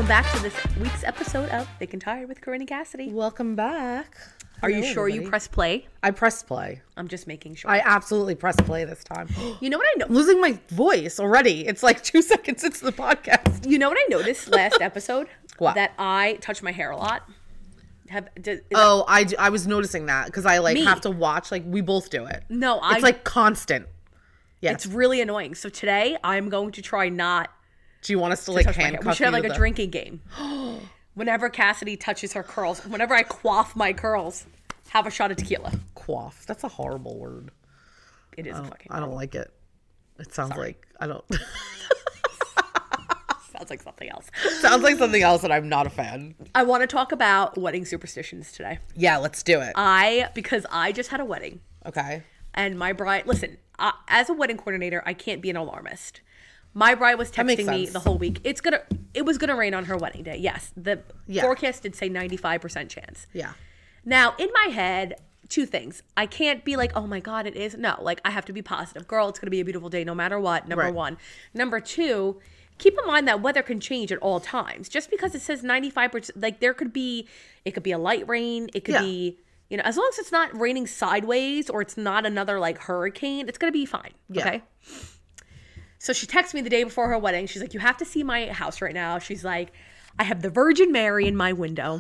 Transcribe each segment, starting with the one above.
Welcome back to this week's episode of Thick and Tired with Corinne and Cassidy. Welcome back. Are you sure you pressed play? I pressed play. I'm just making sure. I absolutely pressed play this time. You know what I know? I'm losing my voice already. It's like 2 seconds into the podcast. You know what I noticed last episode? What? That I touch my hair a lot. I was noticing that because I Me. have to watch. Like we both do it. No, it's like constant. Yes. It's really annoying. So today I'm going to try not Do you want us to touch my hair. handcuff We should have you like a with drinking game. Whenever Cassidy touches her curls, whenever I quaff my curls, have a shot of tequila. Quaff? That's a horrible word. It is a fucking. I don't like it. It sounds like I don't. Sounds like something else. Sounds like something else, and I'm not a fan. I want to talk about wedding superstitions today. Yeah, let's do it. Because I just had a wedding. Okay. And my bride, listen, as a wedding coordinator, I can't be an alarmist. My bride was texting me the whole week. It was gonna rain on her wedding day. Yes, the forecast did say 95% chance. Yeah. Now, in my head, two things. I can't be like, oh my God, it is. No, like I have to be positive. Girl, it's gonna be a beautiful day no matter what. Number one. Number two, keep in mind that weather can change at all times. Just because it says 95%, like it could be a light rain. It could be, as long as it's not raining sideways or it's not another like hurricane, it's going to be fine. Yeah. Okay. So she texted me the day before her wedding. She's like, you have to see my house right now. She's like, I have the Virgin Mary in my window.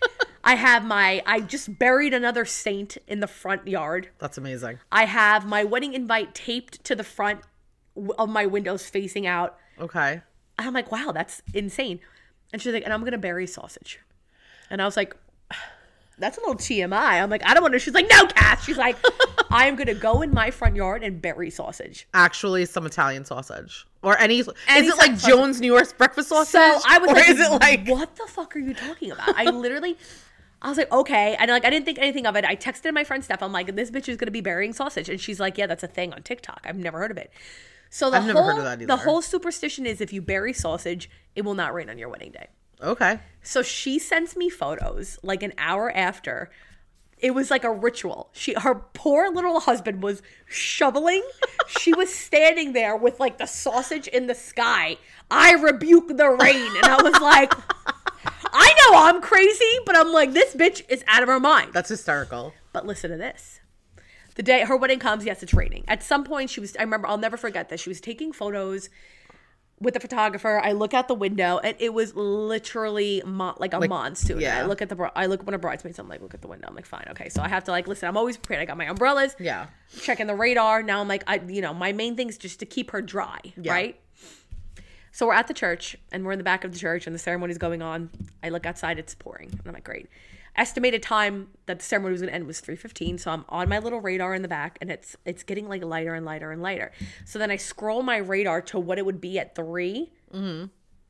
I just buried another saint in the front yard. That's amazing. I have my wedding invite taped to the front of my windows facing out. Okay. And I'm like, wow, that's insane. And she's like, and I'm going to bury sausage. And I was like, that's a little TMI. I'm like, I don't want to. She's like, no, Cass. She's like, I'm going to go in my front yard and bury sausage. Actually, some Italian sausage. Or is it like Jones New York's breakfast sausage? So I was like, is it like, what the fuck are you talking about? I was like, okay. And like, I didn't think anything of it. I texted my friend Steph. I'm like, this bitch is going to be burying sausage. And she's like, yeah, that's a thing on TikTok. I've never heard of it. So I've never heard of that either. The whole superstition is if you bury sausage, it will not rain on your wedding day. Okay. So she sends me photos like an hour after. It was like a ritual. Her poor little husband was shoveling. She was standing there with like the sausage in the sky. I rebuke the rain. And I was like, I know I'm crazy, but I'm like, this bitch is out of her mind. That's hysterical. But listen to this. The day her wedding comes, yes, it's raining. At some point, I remember, I'll never forget this. She was taking photos with the photographer. I look out the window, and it was literally like a monsoon. Yeah. I look at one of bridesmaids. I'm like, look at the window. I'm like, fine, okay. So I have to listen. I'm always prepared. I got my umbrellas. Yeah. Checking the radar. Now I'm like, my main thing is just to keep her dry, right? So we're at the church, and we're in the back of the church, and the ceremony's going on. I look outside. It's pouring, and I'm like, great. Estimated time that the ceremony was going to end was 3:15, so I'm on my little radar in the back, and it's getting like lighter and lighter and lighter. So then I scroll my radar to what it would be at 3. Mm-hmm.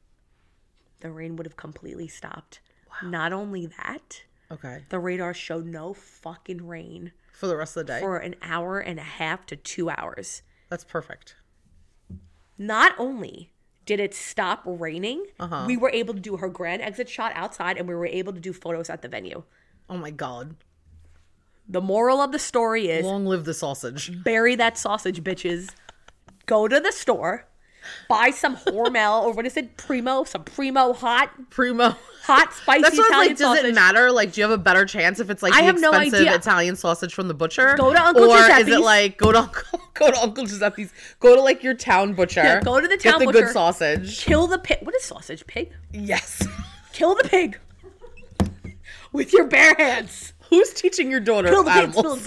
The rain would have completely stopped. Wow. Not only that, the radar showed no fucking rain for the rest of the day for an hour and a half to 2 hours. That's perfect. Not only did it stop raining, we were able to do her grand exit shot outside, and we were able to do photos at the venue. Oh my God. The moral of the story is, long live the sausage. Bury that sausage, bitches. Go to the store, buy some Hormel, or what is it? Some Primo hot spicy That's what Italian sausage. Does it matter? Like, do you have a better chance if it's like expensive Italian sausage from the butcher? Go to Uncle Giuseppe's. Or is it like, go to Uncle Giuseppe's, go to like your town butcher. Yeah, go to the town butcher. Get the good sausage. Kill the pig. What is sausage? Pig? Yes. Kill the pig. With your bare hands. Who's teaching your daughter animals?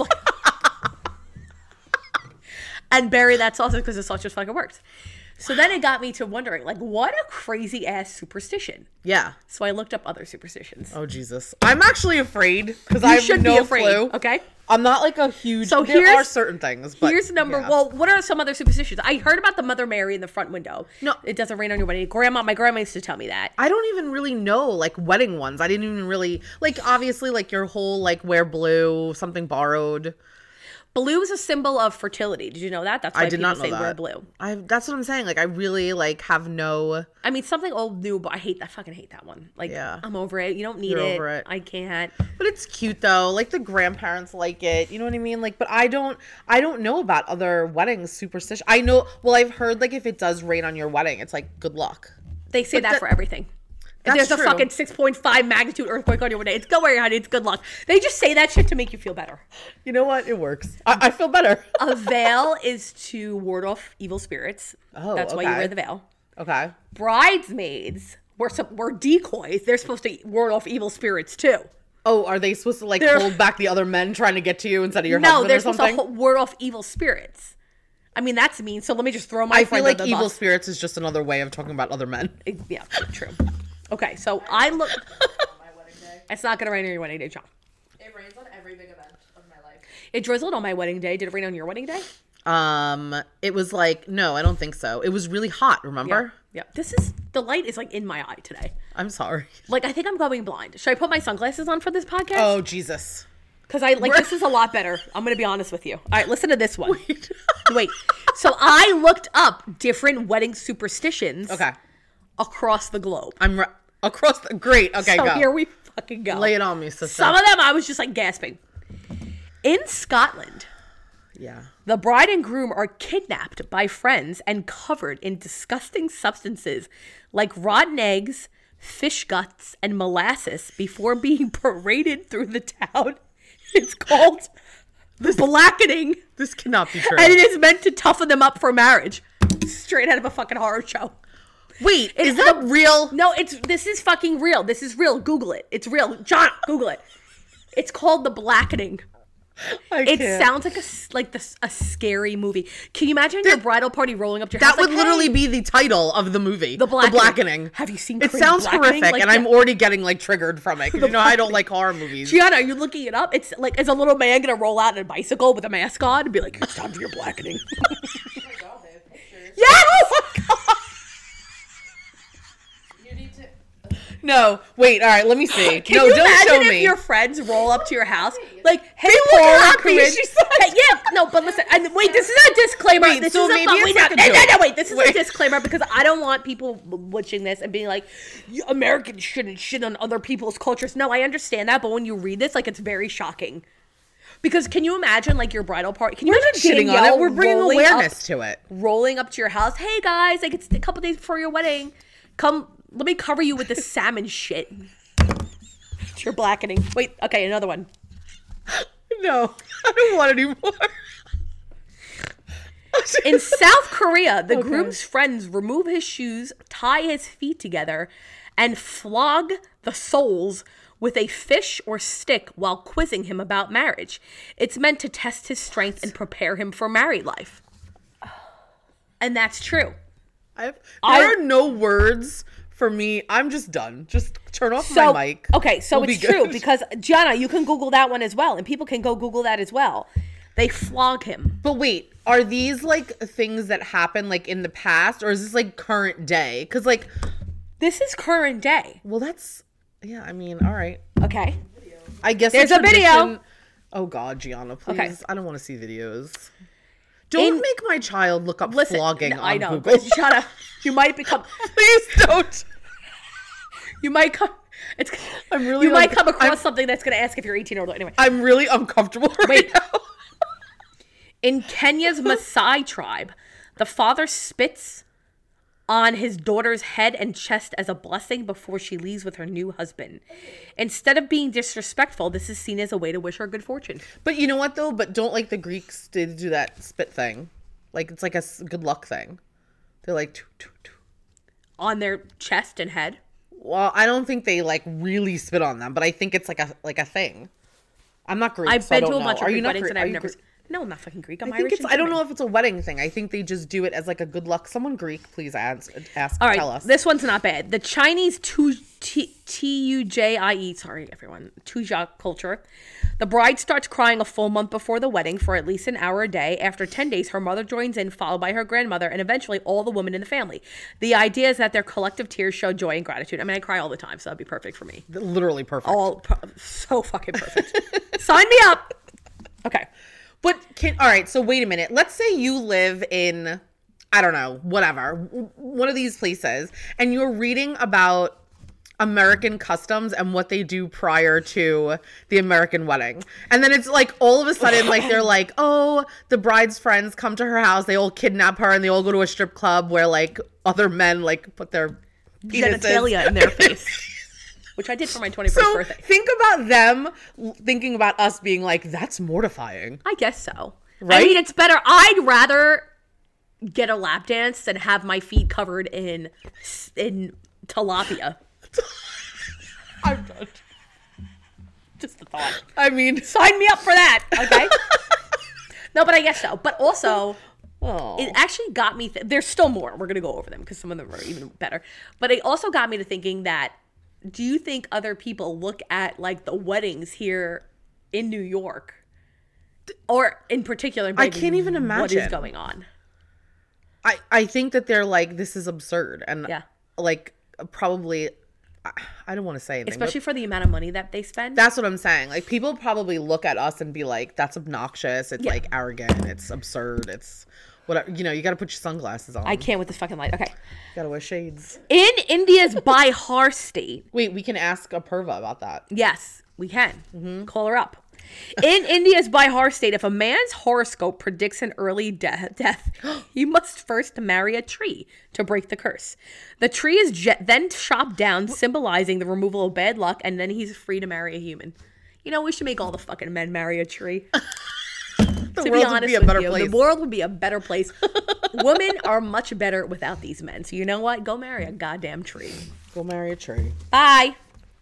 And bury that sausage because the sausage fucking works. So then it got me to wondering, like, what a crazy ass superstition. Yeah. So I looked up other superstitions. Oh, Jesus. I'm actually afraid because I have no clue. Okay. I'm not like a huge, so there are certain things. But here's well, what are some other superstitions? I heard about the Mother Mary in the front window. No. It doesn't rain on your wedding. My grandma used to tell me that. I don't even really know, like, wedding ones. I didn't even really, like, obviously, like, your whole, like, wear blue, something borrowed. Blue is a symbol of fertility. Did you know that? That's why people say wear blue. That's what I'm saying. Like, I really, like, have no... I mean, something old new, but I fucking hate that one. Like, I'm over it. You don't need it. Over it. I can't. But it's cute, though. Like, the grandparents like it. You know what I mean? Like, but I don't know about other wedding superstition. I've heard, like, if it does rain on your wedding, it's, like, good luck. They say that for everything. If That's there's true. a fucking 6.5 magnitude earthquake on your day, it's go away, honey. It's good luck. They just say that shit to make you feel better. You know what? It works. I feel better. A veil is to ward off evil spirits. Oh, That's why you okay. wear the veil. Okay. Bridesmaids were decoys. They're supposed to ward off evil spirits too. Oh, are they supposed to like They're- hold back the other men trying to get to you instead of your No, husband they're or supposed something? to ward off evil spirits. I mean, that's mean. So let me just throw my I friend feel like under the evil bus. spirits is just another way of talking about other men. Yeah, true. Okay, so I look. On my wedding day. It's not gonna rain on your wedding day, John. It rains on every big event of my life. It drizzled on my wedding day. Did it rain on your wedding day? It was like, no, I don't think so. It was really hot, remember? Yeah. The light is like in my eye today. I'm sorry. Like I think I'm going blind. Should I put my sunglasses on for this podcast? Oh, Jesus. Because I like this is a lot better. I'm gonna be honest with you. All right, listen to this one. Wait. So I looked up different wedding superstitions. Okay. Across the globe. Across the, great. Okay, So go. here we fucking go. Lay it on me, sister. Some of them I was just like gasping. In Scotland, Yeah. the bride and groom are kidnapped by friends and covered in disgusting substances like rotten eggs, fish guts, and molasses before being paraded through the town. It's called the blackening, This cannot be true. and it is meant to toughen them up for marriage. Straight out of a fucking horror show. Wait, is It's that the- real? No, this is fucking real. This is real. Google it. It's real. John, Google it. It's called the blackening. It sounds like a scary movie. Can you imagine your bridal party rolling up to your house? That would like, literally hey, be the title of the movie. The Blackening. Blackening. Have you seen It Craig sounds Blackening? horrific, Like, and I'm yeah. already getting like triggered from it. 'Cause you know I don't like horror movies. Gianna, are you looking it up? It's like, is a little man gonna roll out on a bicycle with a mask on and be like, it's time for your blackening? Oh my god, they have pictures. Yes! Oh my God! You need to. No, wait. All right, let me see. Can no, you don't imagine show if me. your friends roll up to your house like, "Hey, look Paul and happy, Corinne." she said. Hey, yeah, no, but listen. And wait, this is a disclaimer. Wait, this so is a maybe it's wait, like no, a no, joke. no, wait. This is a Wait. disclaimer because I don't want people watching this and being like, Americans shouldn't shit on other people's cultures. No, I understand that, but when you read this, like, it's very shocking. Because can you imagine like your bridal party? Can you We're not imagine shitting on Danielle it. We're bringing rolling awareness up- to it. rolling up to your house. Hey guys, like it's a couple days before your wedding. Come, let me cover you with this salmon shit. It's your blackening. Wait, okay, another one. No, I don't want any more. In South Korea, the groom's friends remove his shoes, tie his feet together, and flog the soles with a fish or stick while quizzing him about marriage. It's meant to test his strength and prepare him for married life. And that's true. There are no words for me. I'm just done. Just turn off So, my mic. okay, so We'll it's be true good. because Gianna, you can Google that one as well, and people can go Google that as well. They flog him. But wait, are these like things that happen like in the past, or is this like current day? Because like, This is current day. well, that's yeah. I mean, all right. Okay. I guess There's the a video. tradition- Oh God, Gianna, please. Okay. I don't want to see videos. Don't make my child look up Listen, flogging I on know. Google. Gianna, you might become. Please don't. You might come. It's. I'm really. You might come across something that's going to ask if you're 18 or older. Anyway, I'm really uncomfortable right Wait. now. in Kenya's Maasai tribe, the father spits on his daughter's head and chest as a blessing before she leaves with her new husband. Instead of being disrespectful, this is seen as a way to wish her good fortune. But you know what though? But don't like the Greeks did do that spit thing. Like it's like a good luck thing. They're like, "Toot, toot, toot." On their chest and head. Well, I don't think they like really spit on them, but I think it's like a thing. I'm not Greek. I've so I been to don't a bunch know. of Are you Greek not weddings Greek? and Are I've you never. Greek? No, I'm not fucking Greek. I'm I think Irish. it's. and I don't know German. if it's a wedding thing. I think they just do it as like a good luck. Someone Greek, please ask. All right, Tell us. this one's not bad. The Chinese Tujie, sorry everyone, Tuja culture. The bride starts crying a full month before the wedding for at least an hour a day. After 10 days, her mother joins in, followed by her grandmother, and eventually all the women in the family. The idea is that their collective tears show joy and gratitude. I mean, I cry all the time, so that'd be perfect for me. Literally perfect. So fucking perfect. Sign me up. Okay. But all right, so wait a minute. Let's say you live in, I don't know, whatever, one of these places, and you're reading about American customs and what they do prior to the American wedding. And then it's like all of a sudden, like they're like, oh, the bride's friends come to her house, they all kidnap her, and they all go to a strip club where like other men like put their genitalia in their face, which I did for my 21st So birthday. think about them thinking about us being like, that's mortifying. I guess so. Right? I mean, it's better. I'd rather get a lap dance than have my feet covered in tilapia. I'm done. Just a thought. I mean, Sign me up for that, okay? No, but I guess so. But also, oh. it actually got me. There's still more. We're gonna go over them because some of them are even better. But it also got me to thinking that, do you think other people look at like the weddings here in New York, or in particular, in I Brighton, can't even what is imagine. going on? I think that they're like, this is absurd. And Yeah. like, probably, I don't want to say anything. but Especially for the amount of money that they spend. that's what I'm saying. Like, people probably look at us and be like, that's obnoxious. It's Yeah. like arrogant. It's absurd. It's whatever. You know, you got to put your sunglasses on. I can't with this fucking light. Okay. You got to wear shades. In India's Bihar state, Wait, we can ask a Purva about that. yes, we can. Call her up. In India's Bihar state, if a man's horoscope predicts an early death, he must first marry a tree to break the curse. The tree is then chopped down, symbolizing the removal of bad luck, and then he's free to marry a human. You know, we should make all the fucking men marry a tree. The To world be honest would be a with better you, place. the world would be a better place. Women are much better without these men. So you know what? Go marry a goddamn tree. Go marry a tree. Bye.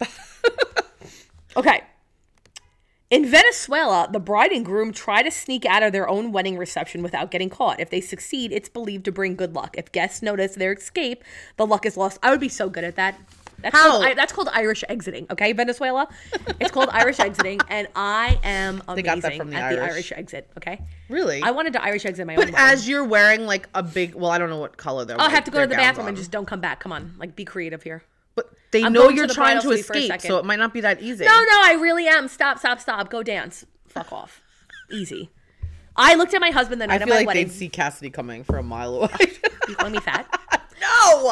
Okay. In Venezuela, the bride and groom try to sneak out of their own wedding reception without getting caught. If they succeed, it's believed to bring good luck. If guests notice their escape, the luck is lost. I would be so good at that. That's called Irish exiting, okay, Venezuela? It's called Irish exiting, and I am amazing got that from the at the Irish. Irish exit, okay? Really? I wanted to Irish exit my own But wedding. as you're wearing like a big, well, I don't know what color they're. I'll have to go to the bathroom and just don't come back. Come on, like, be creative here. But they I'm know going to you're the trying bridal to suite for a escape, second. so it might not be that easy. No, I really am. Stop. Go dance. Fuck off. Easy. I looked at my husband the I night of feel my like wedding. they'd see Cassidy coming from a mile away. You calling me fat? No.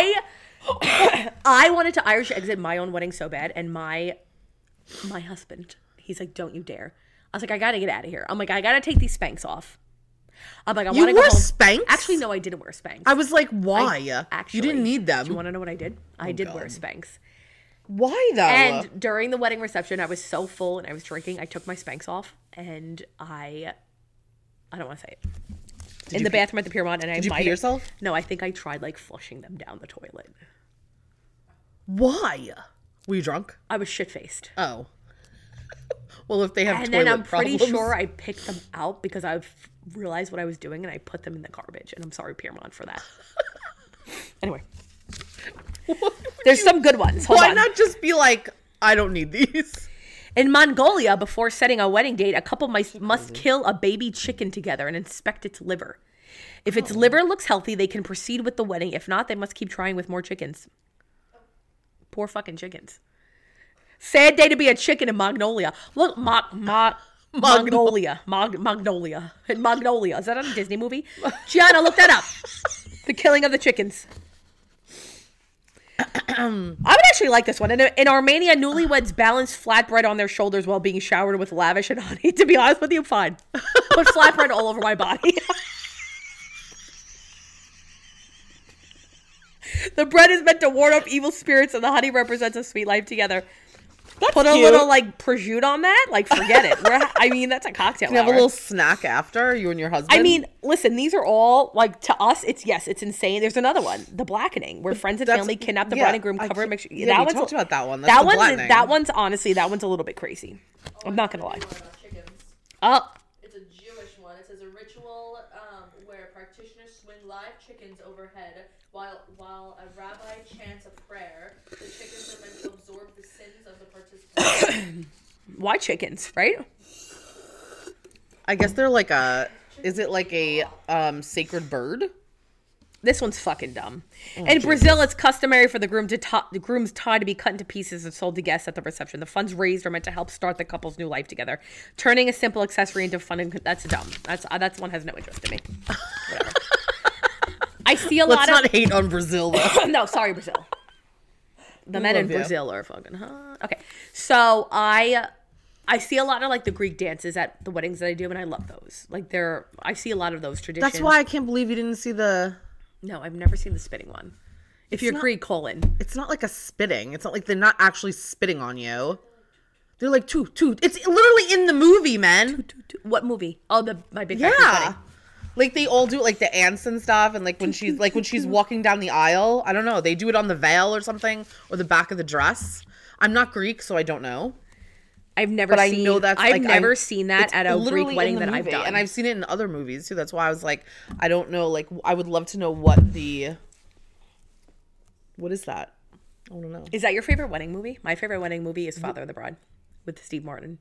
I wanted to Irish exit my own wedding so bad, and my husband, he's like, "Don't you dare!" I was like, "I gotta get out of here." I'm like, "I gotta take these Spanx off." I'm like, "I You want to go wore home." Spanx? Actually, no, I didn't wear Spanx. I was like, why? Actually, you didn't need them. Do you want to know what I did? I did wear God. Spanx. Why though? And during the wedding reception, I was so full and I was drinking. I took my Spanx off, and I don't want to say it. In the bathroom at the Piermont, and I Did you might pee have- yourself? No, I think I tried like flushing them down the toilet. Why? Were you drunk? I was shit faced. Oh. Well, if they have And toilet then I'm pretty problems. sure I picked them out because I realized what I was doing, and I put them in the garbage. And I'm sorry, Piermont, for that. Anyway, there's some good ones. Hold Why on. not just be like, I don't need these? In Mongolia, before setting a wedding date, a couple must kill a baby chicken together and inspect its liver. If its liver looks healthy, they can proceed with the wedding. If not, they must keep trying with more chickens. Poor fucking chickens. Sad day to be a chicken in Magnolia. Look, Magnolia. Magnolia. Magnolia. Is that on a Disney movie? Gianna, look that up. The killing of the chickens. I would actually like this one. In Armenia, newlyweds balance flatbread on their shoulders while being showered with lavish and honey. To be honest with you, fine. Put flatbread all over my body. The bread is meant to ward off evil spirits, and the honey represents a sweet life together. Put a cute. little like prosciutto on that. Like, forget it. I mean, that's a cocktail Can you have a hour. little snack after, you and your husband? I mean, listen, these are all, like, to us, it's insane. There's another one, The Blackening, where friends and That's- family kidnap the yeah, bride and groom, I cover and can't- make sure. yeah, we talked about that one. That's The Blackening. That one's, honestly, that one's a little bit crazy. I'm not gonna lie. Chickens. Oh, It's a Jewish one. It says a ritual where practitioners swing live chickens overhead while a rabbi chants a prayer. The chickens are meant to absorb the sins of the participants. why chickens, right? I guess they're like is it like a sacred bird? This one's fucking dumb. In Brazil, it's customary for the groom's tie to be cut into pieces and sold to guests at the reception. The funds raised are meant to help start the couple's new life together. Turning a simple accessory into fun that's dumb. That's one has no interest in me. Whatever. I see a Let's lot not hate on Brazil though. no, sorry, Brazil. The men in love you. Brazil are fucking, huh? Okay. So I see a lot of like the Greek dances at the weddings that I do, and I love those. Like I see a lot of those traditions. That's why I can't believe you didn't see the. No, I've never seen the spinning one. If you're Greek, colon. It's not like a spitting. It's not like they're not actually spitting on you. They're like, toot, toot. It's literally in the movie, man. What movie? Oh, My Big Fat Greek Wedding. Like they all do it, like the ants and stuff, and like when she's walking down the aisle, I don't know, they do it on the veil or something, or the back of the dress. I'm not Greek, so I don't know. I've never seen that at a Greek wedding that I've done. And I've seen it in other movies too. That's why I was like, I don't know, like I would love to know what is that? I don't know. Is that your favorite wedding movie? My favorite wedding movie is Father of the Bride with Steve Martin.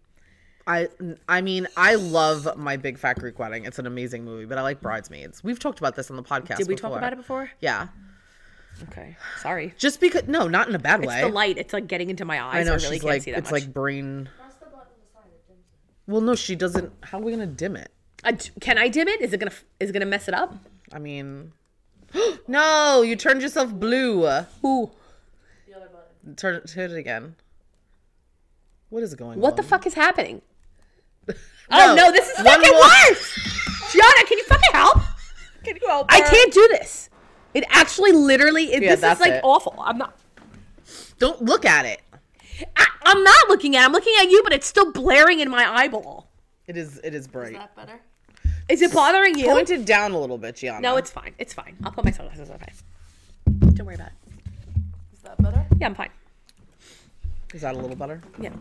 I mean, I love My Big Fat Greek Wedding. It's an amazing movie, but I like Bridesmaids. We've talked about this on the podcast. Did we talk about it before? Yeah. Okay. Sorry. Just because, no, not in a bad way. It's the light. It's like getting into my eyes. I know, so I really she's can't like, see that it's much. like brain. Press the button on the side. It dims it. Well, no, she doesn't. How are we going to dim it? Can I dim it? Is it gonna mess it up? I mean, no, you turned yourself blue. Ooh. The other button. Turn it again. What is going on? What the fuck is happening? Oh no, this is fucking worse. Gianna, can you fucking help? Can you help? I can't do this. It actually literally this is that's like it. awful. I'm not Don't look at it. I'm not looking at it. I'm looking at you, but it's still blaring in my eyeball. It is bright. Is that better? Is it bothering you? Point it down a little bit, Gianna. No, it's fine. It's fine. I'll put my sunglasses on. Okay. Don't worry about it. Is that better? Yeah, I'm fine. Is that a little better? Yeah.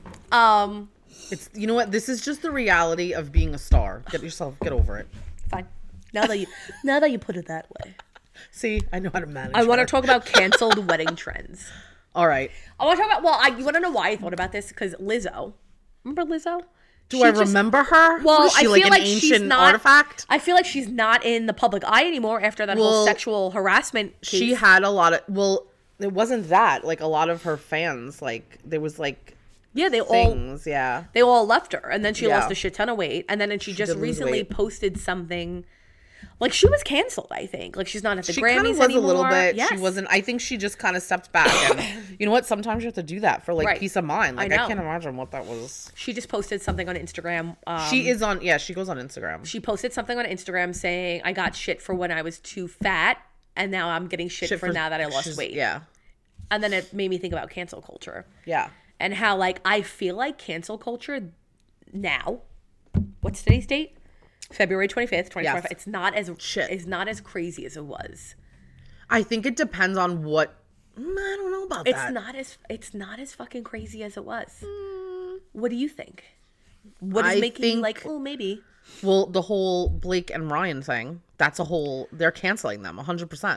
It's, you know what? This is just the reality of being a star. Get over it. Fine. Now that you put it that way. See, I know how to manage. I want to her. talk about canceled wedding trends. All right. I want to talk about, you want to know why I thought about this? Because Lizzo. Remember Lizzo? Do I remember her? Well, Was she I like feel an like she's ancient not. artifact? I feel like she's not in the public eye anymore after that whole sexual harassment case. She had a lot of. Well, it wasn't that. Like a lot of her fans, like there was like. Yeah, they things. Yeah. They all left her, and then she Yeah. lost a shit ton of weight, and then she just did lose recently weight. posted something. Like she was canceled, I think. Like she's not at the She Grammys kind of was anymore. a little bit. Yes. She wasn't. I think she just kind of stepped back. And you know what? Sometimes you have to do that for like Right. peace of mind. Like I I, know. can't imagine what that was. She just posted something on Instagram. She is on. Yeah, she goes on Instagram. She posted something on Instagram saying, "I got shit for when I was too fat, and now I'm getting shit for now that I lost weight." Yeah. And then it made me think about cancel culture. Yeah. And how, like, I feel like cancel culture now, what's today's date? February 25th, 2025. Yes. It's not as Shit. It's not as crazy as it was. I think it depends on what. I don't know about It's that. it's not as fucking crazy as it was. What do you think? What is making you like, oh, maybe? Well, the whole Blake and Ryan thing. That's a whole. They're canceling them 100%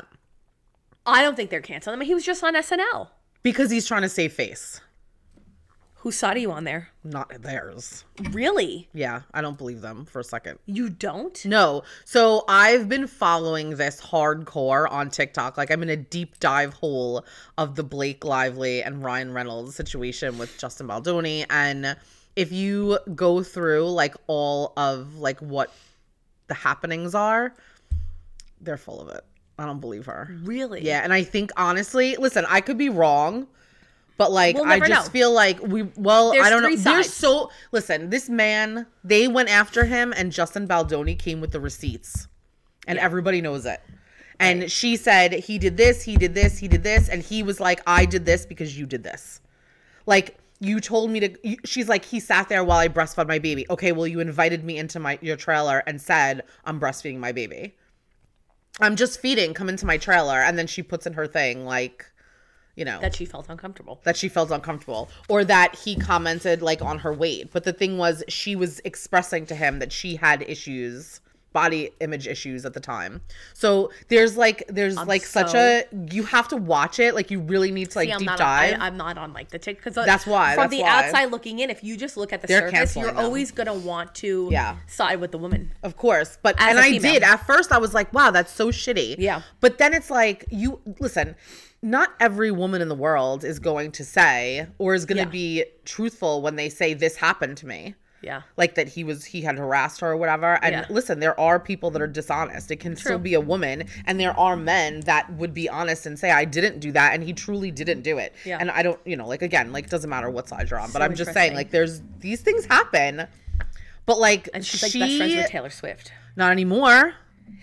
I don't think they're canceling him. He was just on SNL. because he's trying to save face, Whose side are you on there? not theirs. Really? Yeah, I don't believe them for a second. You don't? No. So I've been following this hardcore on TikTok. Like I'm in a deep dive hole of the Blake Lively and Ryan Reynolds situation with Justin Baldoni. And if you go through like all of like what the happenings are, they're full of it. I don't believe her. Really? Yeah. And I think honestly, listen, I could be wrong. But like, We'll I never just know. feel like There's I don't know. three There's sides. so, listen, this man, they went after him and Justin Baldoni came with the receipts and everybody knows it. And she said, he did this, he did this, he did this. And he was like, I did this because you did this. Like, you told me to, she's like, he sat there while I breastfed my baby. Okay, well, you invited me into your trailer and said, I'm breastfeeding my baby. I'm just feeding, come into my trailer. And then she puts in her thing, like, you know. That she felt uncomfortable. That she felt uncomfortable. Or that he commented, like, on her weight. But the thing was, she was expressing to him that she had issues, body image issues at the time. So there's such a, you have to watch it. Like, you really need to, like, deep dive. I'm not on, like, the TikTok. Because That's why. From the outside looking in, if you just look at the surface, canceling you're them. always going to want to side with the woman. Of course. But, As and a I female. did. At first, I was like, wow, that's so shitty. Yeah. But then it's like, listen, not every woman in the world is going to say, or is going to be truthful when they say this happened to me. Yeah. Like that he had harassed her or whatever. And listen, there are people that are dishonest. It can still be a woman. And there are men that would be honest and say, I didn't do that. And he truly didn't do it. Yeah. And I don't, like, again, like, it doesn't matter what side you're on. But So I'm just saying, like, these things happen. But, like, And she's, like, best friends with Taylor Swift. Not anymore.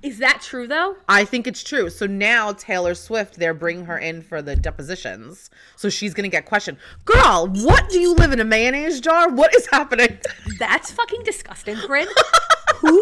Is that true though? I think it's true. So now Taylor Swift, they're bringing her in for the depositions. So she's going to get questioned. Girl, what do you live in a mayonnaise jar? What is happening? That's fucking disgusting, Corinne. Who?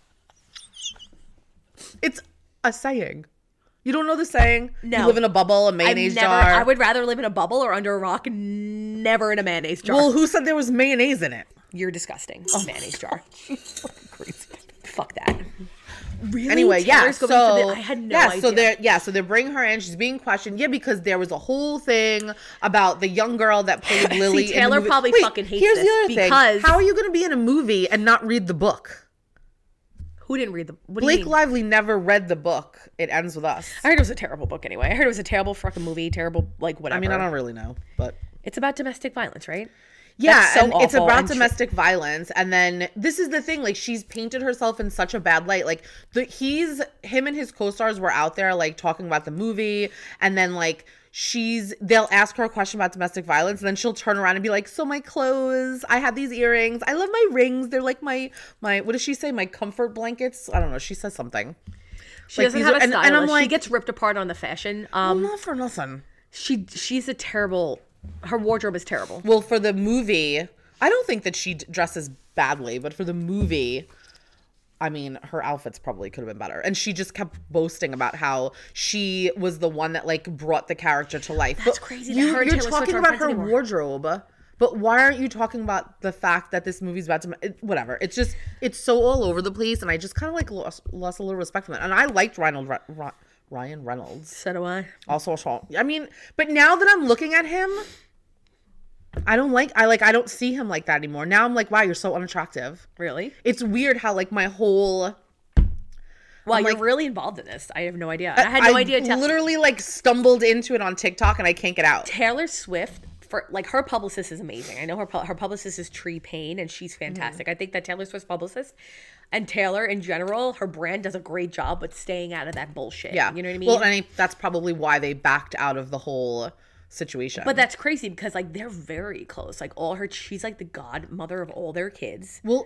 It's a saying. You don't know the saying? No. You live in a bubble, a mayonnaise jar. I would rather live in a bubble or under a rock, never in a mayonnaise jar. Well, who said there was mayonnaise in it? You're disgusting. Mayonnaise jar. Crazy. Fuck that. Really? Anyway, Taylor's going for the, I had no idea. So they're bringing her in. She's being questioned. Yeah, because there was a whole thing about the young girl that played Lily. See, Taylor in the movie. probably fucking hates here's this the other because thing. How are you going to be in a movie and not read the book? Who didn't read the? What Blake do you mean? Lively never read the book. It Ends With Us. I heard it was a terrible book anyway. I heard it was a terrible fucking movie. Terrible, like whatever. I mean, I don't really know, but it's about domestic violence, right? yeah, That's so and it's awful about and domestic violence. And then this is the thing, like she's painted herself in such a bad light. Like him and his co-stars were out there like talking about the movie, and then like they'll ask her a question about domestic violence, and then she'll turn around and be like, so my clothes, I have these earrings, I love my rings, they're like my what does she say, my comfort blankets? I don't know, she says something. She doesn't have a stylist. And I'm like, she gets ripped apart on the fashion. Not for nothing. She's a terrible. Her wardrobe is terrible. Well, for the movie, I don't think that she dresses badly, but for the movie, I mean, her outfits probably could have been better. And she just kept boasting about how she was the one that like brought the character to life. That's crazy. You're talking about her wardrobe, but why aren't you talking about the fact that this movie's about to whatever? It's just so all over the place, and I just kind of like lost a little respect from it. And I liked Ryan Reynolds. So do I. Also, I mean, but now that I'm looking at him, I don't see him like that anymore. Now I'm like, wow, you're so unattractive. Really? It's weird how like my whole. Wow, you're like, really involved in this. I have no idea. I had no idea. Literally like stumbled into it on TikTok and I can't get out. Taylor Swift, for like her publicist is amazing. I know her publicist is Tree Payne, and she's fantastic. I think that Taylor Swift's publicist and Taylor in general, her brand does a great job with staying out of that bullshit. Yeah, you know what I mean. Well, that's probably why they backed out of the whole situation. But that's crazy because like they're very close. Like she's like the godmother of all their kids. Well,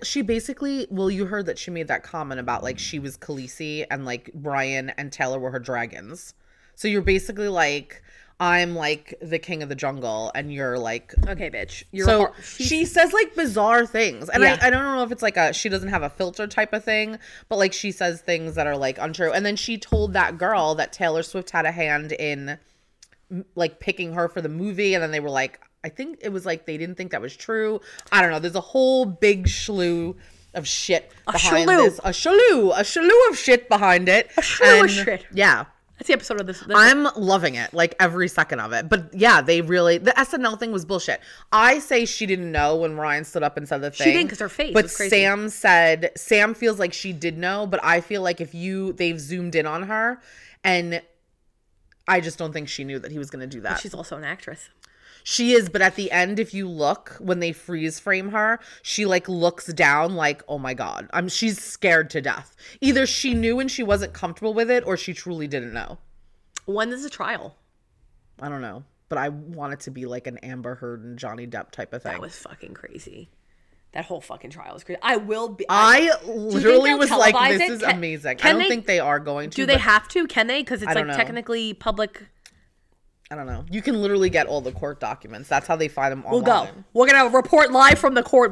you heard that she made that comment about like she was Khaleesi and like Brian and Taylor were her dragons. So you're basically like, I'm like the king of the jungle and you're like, okay, bitch. She says like bizarre things. And yeah. I don't know if it's like she doesn't have a filter type of thing, but like she says things that are like untrue. And then she told that girl that Taylor Swift had a hand in like picking her for the movie, and then they were like, I think it was like they didn't think that was true. I don't know. There's a whole big slew of shit behind this. A slew of shit behind it. A slew of shit. Yeah. That's the episode of this. I'm loving it, like every second of it. But yeah, the SNL thing was bullshit. I say she didn't know when Ryan stood up and said the thing. She didn't because her face But was crazy. Sam feels like she did know, but I feel like they've zoomed in on her, and I just don't think she knew that he was going to do that. But she's also an actress. She is, but at the end, if you look, when they freeze frame her, she like looks down like, oh my God. She's scared to death. Either she knew and she wasn't comfortable with it, or she truly didn't know. When is the trial? I don't know. But I want it to be like an Amber Heard and Johnny Depp type of thing. That was fucking crazy. That whole fucking trial was crazy. I literally was like, this is amazing. I don't think they are going to. Do they have to? Can they? Because it's like technically public. I don't know. You can literally get all the court documents. That's how they find them online. We'll go. We're going to report live from the court.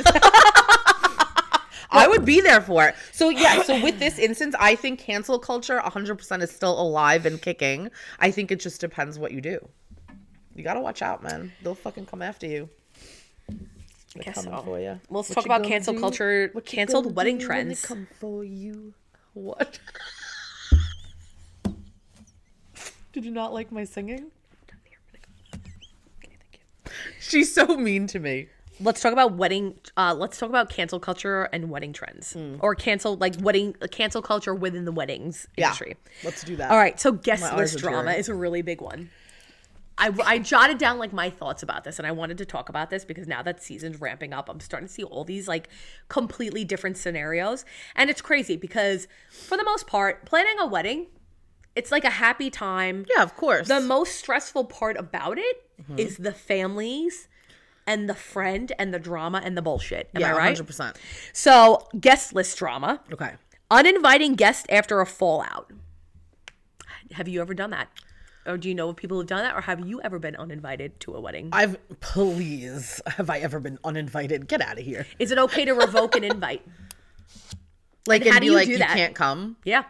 I would be there for it. So yeah, so with this instance, I think cancel culture 100% is still alive and kicking. I think it just depends what you do. You got to watch out, man. They'll fucking come after you. I guess so. For you. Let's talk about cancel culture, canceled wedding trends. Come for you. What? Did you not like my singing? Okay, thank you. She's so mean to me. Let's talk about let's talk about cancel culture and wedding trends, or cancel culture within the weddings industry. Let's do that. All right. So guest list drama is a really big one. I jotted down like my thoughts about this, and I wanted to talk about this because now that season's ramping up, I'm starting to see all these like completely different scenarios, and it's crazy because for the most part, planning a wedding, it's like a happy time. Yeah, of course. The most stressful part about it is the families and the friend and the drama and the bullshit. Am I right? 100%. So guest list drama. Okay. Uninviting guests after a fallout. Have you ever done that? Or do you know of people who've done that? Or have you ever been uninvited to a wedding? Please, have I ever been uninvited? Get out of here. Is it okay to revoke an invite? Like, how and do be you like, do you that? can't come? Yeah.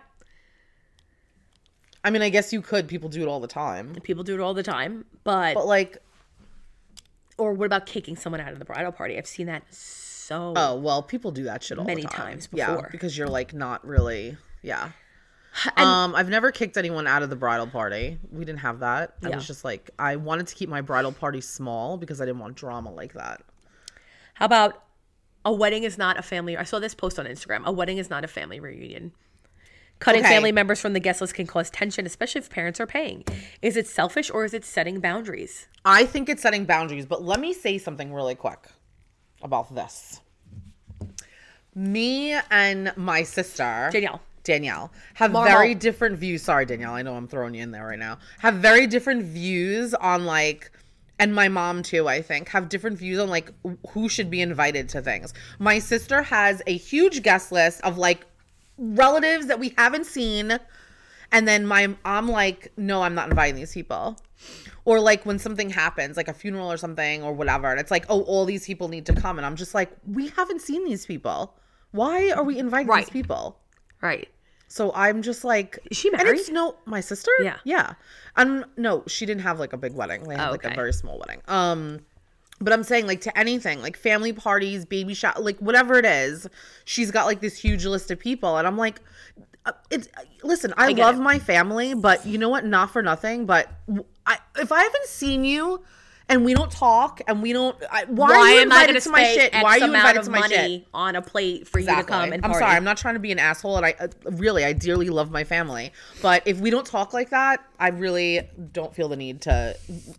I mean, I guess you could. People do it all the time. People do it all the time. But like, or what about kicking someone out of the bridal party? I've seen that so oh, well, people do that shit all many the time. times Yeah, before. because you're like not really, yeah. And- I've never kicked anyone out of the bridal party. We didn't have that. I Yeah. was just like, I wanted to keep my bridal party small because I didn't want drama like that. How about a wedding is not a family? I saw this post on Instagram. A wedding is not a family reunion. Cutting Okay. family members from the guest list can cause tension, especially if parents are paying. Is it selfish or is it setting boundaries? I think it's setting boundaries, but let me say something really quick about this. Me and my sister, Danielle, have Marvel. very different views. Sorry, Danielle, I know I'm throwing you in there right now. Have very different views on like, and my mom too, I think, have different views on like who should be invited to things. My sister has a huge guest list of like relatives that we haven't seen. And then I'm like, no, I'm not inviting these people. Or like when something happens, like a funeral or something or whatever. And it's like, oh, all these people need to come. And I'm just like, we haven't seen these people. Why are we inviting Right. these people? Right. So I'm just like, Is she and married? it's my sister? Yeah. Yeah. No, she didn't have like a big wedding. They had like a Okay. very small wedding. But I'm saying like to anything, like family parties, baby shower, like whatever it is, she's got like this huge list of people. And I'm like, listen, I get love it. my family, but you know what? Not for nothing. But if I haven't seen you and we don't talk and we don't, why are you am I invited going to to my spend shit? X Why are you amount invited of to my money shit? on a plate for you to come and I'm party? sorry, I'm not trying to be an asshole, and I dearly love my family, but if we don't talk like that, I really don't feel the need to.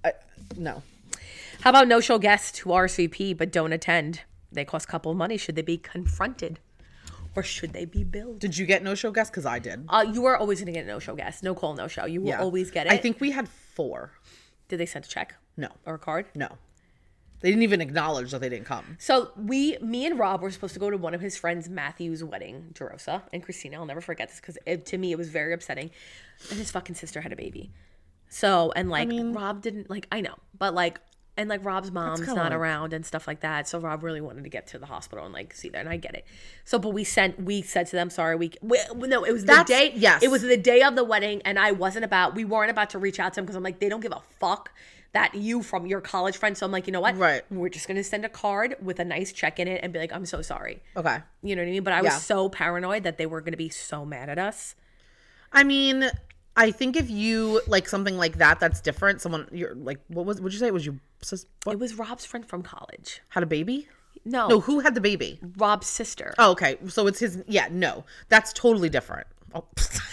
No. How about no-show guests who RSVP but don't attend? They cost a couple of money. Should they be confronted? Or should they be billed? Did you get no show guests? Because I did. You are always going to get a no-show guest. No call, no show. You will always get it. I think we had 4. Did they send a check? No. Or a card? No. They didn't even acknowledge that they didn't come. So me and Rob were supposed to go to one of his friends Matthew's wedding, Jerosa and Christina. I'll never forget this because to me it was very upsetting. And his fucking sister had a baby. So, and like Rob didn't I know, but like, and like Rob's mom's kinda not like- around and stuff like that. So Rob really wanted to get to the hospital and like see that. And I get it. So, but we said to them, sorry, no, it was the day. Yes. It was the day of the wedding. And we weren't about to reach out to him because I'm like, they don't give a fuck that you from your college friend. So I'm like, you know what? Right. We're just going to send a card with a nice check in it and be like, I'm so sorry. Okay. You know what I mean? But I was Yeah. so paranoid that they were going to be so mad at us. I mean, I think if you like something like that, that's different. Someone, you're like, what'd you say? Was you It was Rob's friend from college. had a baby? No, No, who had the baby? Rob's sister. Oh, okay. So it's his. Yeah, no, that's totally different. Oh.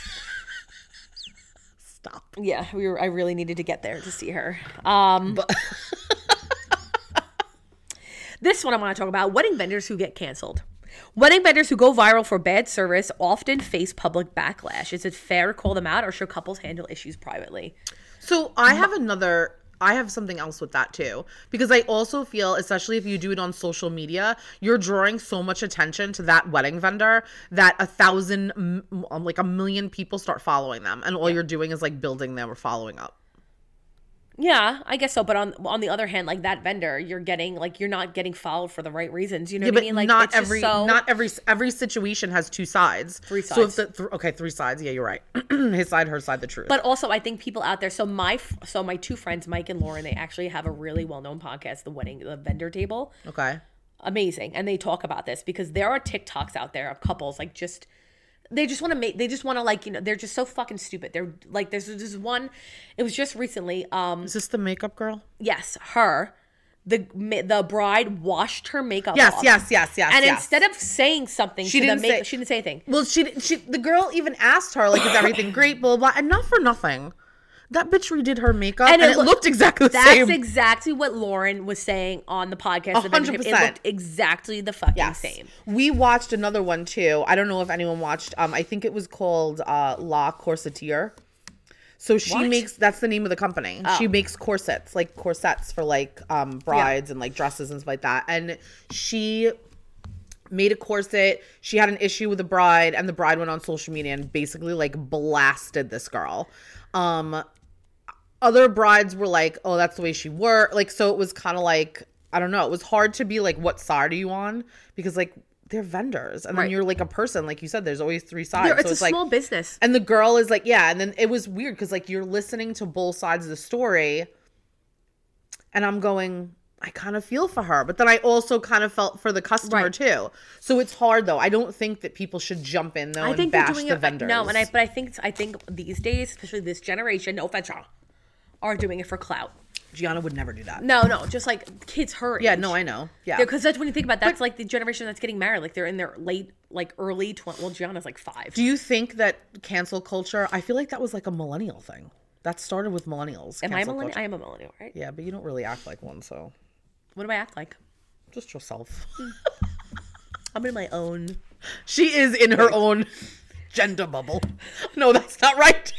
Stop. Yeah, I really needed to get there to see her. This one I want to talk about: wedding vendors who get canceled. Wedding vendors who go viral for bad service often face public backlash. Is it fair to call them out, or should couples handle issues privately? So I have something else with that too, because I also feel, especially if you do it on social media, you're drawing so much attention to that wedding vendor that 1,000,000 people start following them, and all you're doing is like building them or following up. Yeah, I guess so. But on the other hand, like that vendor, you're not getting followed for the right reasons. You know what I mean? Like not it's just every situation has 2 sides. 3 So if sides. okay, 3 sides. Yeah, you're right. His side, her side, the truth. But also, I think people out there. So my 2 friends, Mike and Lauren, they actually have a really well known podcast, the Vendor Table. okay. Amazing, and they talk about this because there are TikToks out there of couples they just want to they're just so fucking stupid. They're like there's this one. It was just recently. Is this the makeup girl? Yes, her. The bride washed her makeup Yes, off. yes. And yes. instead of saying something She to the didn't makeup, say- she didn't say anything. Well, the girl even asked her, like, is everything great, blah, blah, blah, and not for nothing. That bitch redid her makeup, and it looked exactly the That's same. exactly what Lauren was saying on the podcast. 100%. It looked exactly the fucking same. We watched another one, too. I don't know if anyone watched. I think it was called La Corsetier. So that's the name of the company. Oh. She makes corsets for like brides and like dresses and stuff like that. And she made a corset. She had an issue with the bride, and the bride went on social media and basically like blasted this girl. Other brides were like, oh, that's the way she wore. Like, so it was kind of like, I don't know. It was hard to be like, what side are you on? Because like they're vendors, and then you're like a person, like you said, there's always three sides. It's a small business. And the girl is like, yeah. And then it was weird because like you're listening to both sides of the story, and I'm going, I kind of feel for her, but then I also kind of felt for the customer too. So it's hard though. I don't think that people should jump in though and bash the vendors. No, but I think these days, especially this generation, no offense, y'all, are doing it for clout. Gianna would never do that. No, just like kids her age. Yeah, no, I know. Yeah. Because that's when you think about that's like the generation that's getting married. Like they're in their late, like early 20s. Well, Gianna's like 5. Do you think that cancel culture, I feel like that was like a millennial thing. That started with millennials. Am I a millennial? I am a millennial, right? Yeah, but you don't really act like one, so. What do I act like? Just yourself. I'm in my own. She is in her own gender bubble. No, that's not right.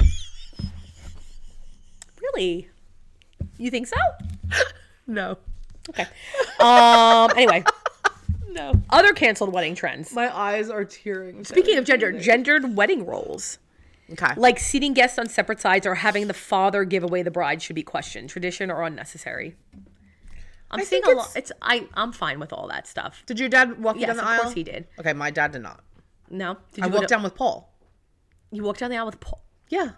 Really? You think so? No. Okay. Anyway. No. Other canceled wedding trends. My eyes are tearing. Speaking of gendered wedding roles. Okay. Like seating guests on separate sides or having the father give away the bride should be questioned. Tradition or unnecessary. I'm seeing a lot. I'm fine with all that stuff. Did your dad walk you down the aisle? Yes, of course he did. Okay, my dad did not. No? I walked down with Paul. You walked down the aisle with Paul? Yeah.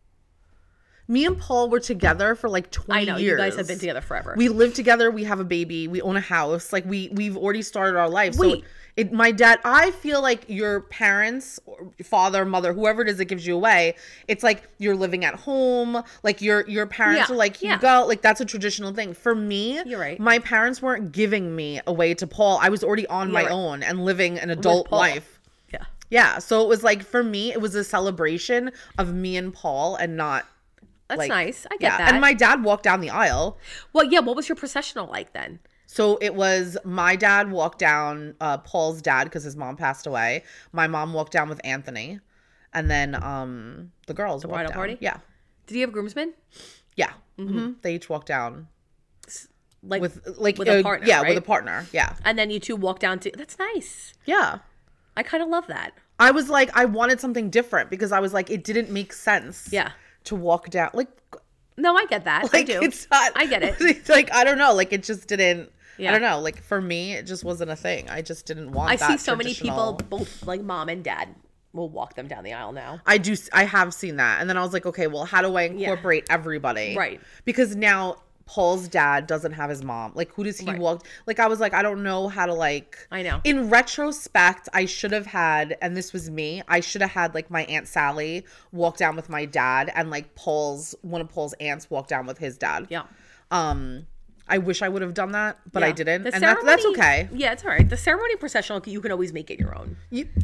Me and Paul were together for like 20 years. I know, you guys have been together forever. We live together, we have a baby, we own a house. Like we've already started our life. Wait. So my dad, I feel like your parents, or father, mother, whoever it is that gives you away, it's like you're living at home. Like your parents are like, you go. Like that's a traditional thing. For me, you're right. My parents weren't giving me away to Paul. I was already on my own and living an adult life. Yeah. Yeah. So it was like, for me, it was a celebration of me and Paul and not. That's nice. I get that. And my dad walked down the aisle. Well, yeah. What was your processional like then? So it was my dad walked down, Paul's dad, because his mom passed away. My mom walked down with Anthony. And then the girls walked bridal down. Party? Yeah. Did he have groomsmen? Yeah. Mm-hmm. They each walked down. With a partner, yeah, right? with a partner. Yeah. And then you two walk down to. That's nice. Yeah. I kind of love that. I was like, I wanted something different because I was like, it didn't make sense. Yeah. To walk down. Like. No, I get that. Like, I do. It's not. I get it. It's like, I don't know. Like, it just didn't. Yeah. I don't know. Like, for me, it just wasn't a thing. I just didn't want that. I see so many people, both like mom and dad, will walk them down the aisle now. I have seen that. And then I was like, okay, well, how do I incorporate everybody? Right. Because now Paul's dad doesn't have his mom. Like, who does he walk? Like, I was like, I don't know how to like. I know. In retrospect, I should have had, and this was me, I should have had like my Aunt Sally walk down with my dad and like one of Paul's aunts walk down with his dad. Yeah. I wish I would have done that, but I didn't. And that's okay. Yeah, it's all right. The ceremony processional, you can always make it your own.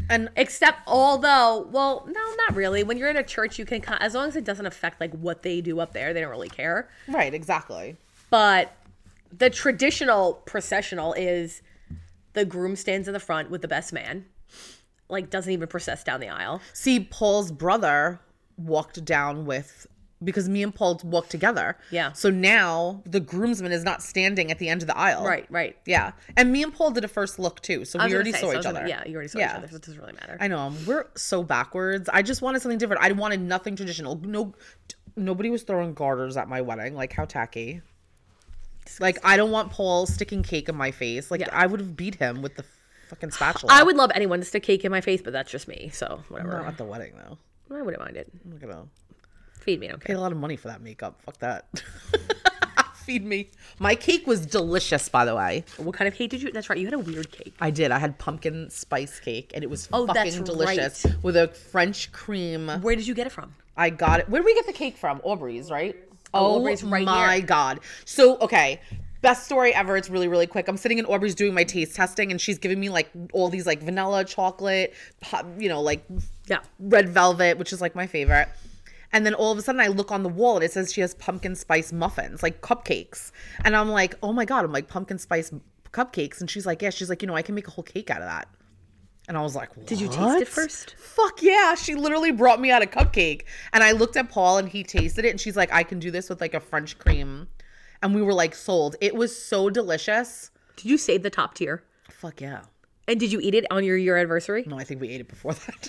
Although, well, no, not really. When you're in a church, you can, as long as it doesn't affect like what they do up there, they don't really care. Right, exactly. But the traditional processional is the groom stands in the front with the best man. Like, doesn't even process down the aisle. See, Paul's brother walked down with... Because me and Paul walked together. Yeah. So now the groomsman is not standing at the end of the aisle. Right. Yeah. And me and Paul did a first look too. So we already saw each other. Yeah, you already saw each other. So it doesn't really matter. I know. We're so backwards. I just wanted something different. I wanted nothing traditional. No, nobody was throwing garters at my wedding. Like, how tacky. Like, I don't want Paul sticking cake in my face. Like, I would have beat him with the fucking spatula. I would love anyone to stick cake in my face, but that's just me. So, whatever. Not at the wedding, though. I wouldn't mind it. I'm not gonna... Feed me, okay. Paid a lot of money for that makeup. Fuck that. Feed me. My cake was delicious, by the way. What kind of cake did you? That's right. You had a weird cake. I did. I had pumpkin spice cake, and it was that's fucking delicious right. with a French cream. Where did you get it from? I got it. Where did we get the cake from? Aubrey's, right? Aubrey's right my here. God. So, okay. Best story ever. It's really, really quick. I'm sitting in Aubrey's doing my taste testing, and she's giving me like all these like vanilla, chocolate, like red velvet, which is like my favorite. And then all of a sudden I look on the wall and it says she has pumpkin spice muffins, like cupcakes. And I'm like, oh my God, I'm like, pumpkin spice cupcakes. And she's like, yeah. She's like, I can make a whole cake out of that. And I was like, what? Did you taste it first? Fuck yeah. She literally brought me out a cupcake. And I looked at Paul and he tasted it. And she's like, I can do this with like a French cream. And we were like sold. It was so delicious. Did you save the top tier? Fuck yeah. And did you eat it on your year anniversary? No, I think we ate it before that.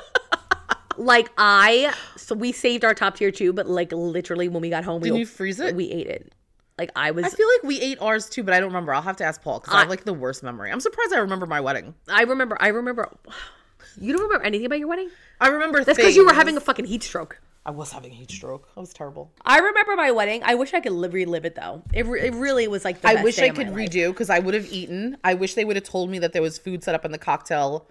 Like so we saved our top tier too, but like literally when we got home, Did you freeze it? We ate it. Like I feel like we ate ours too, but I don't remember. I'll have to ask Paul because I have like the worst memory. I'm surprised I remember my wedding. I remember. You don't remember anything about your wedding? I remember That's because you were having a fucking heat stroke. I was having a heat stroke. That was terrible. I remember my wedding. I wish I could relive it though. It really was like the I best wish day I of my could life. redo because I would have eaten. I wish they would have told me that there was food set up in the cocktail.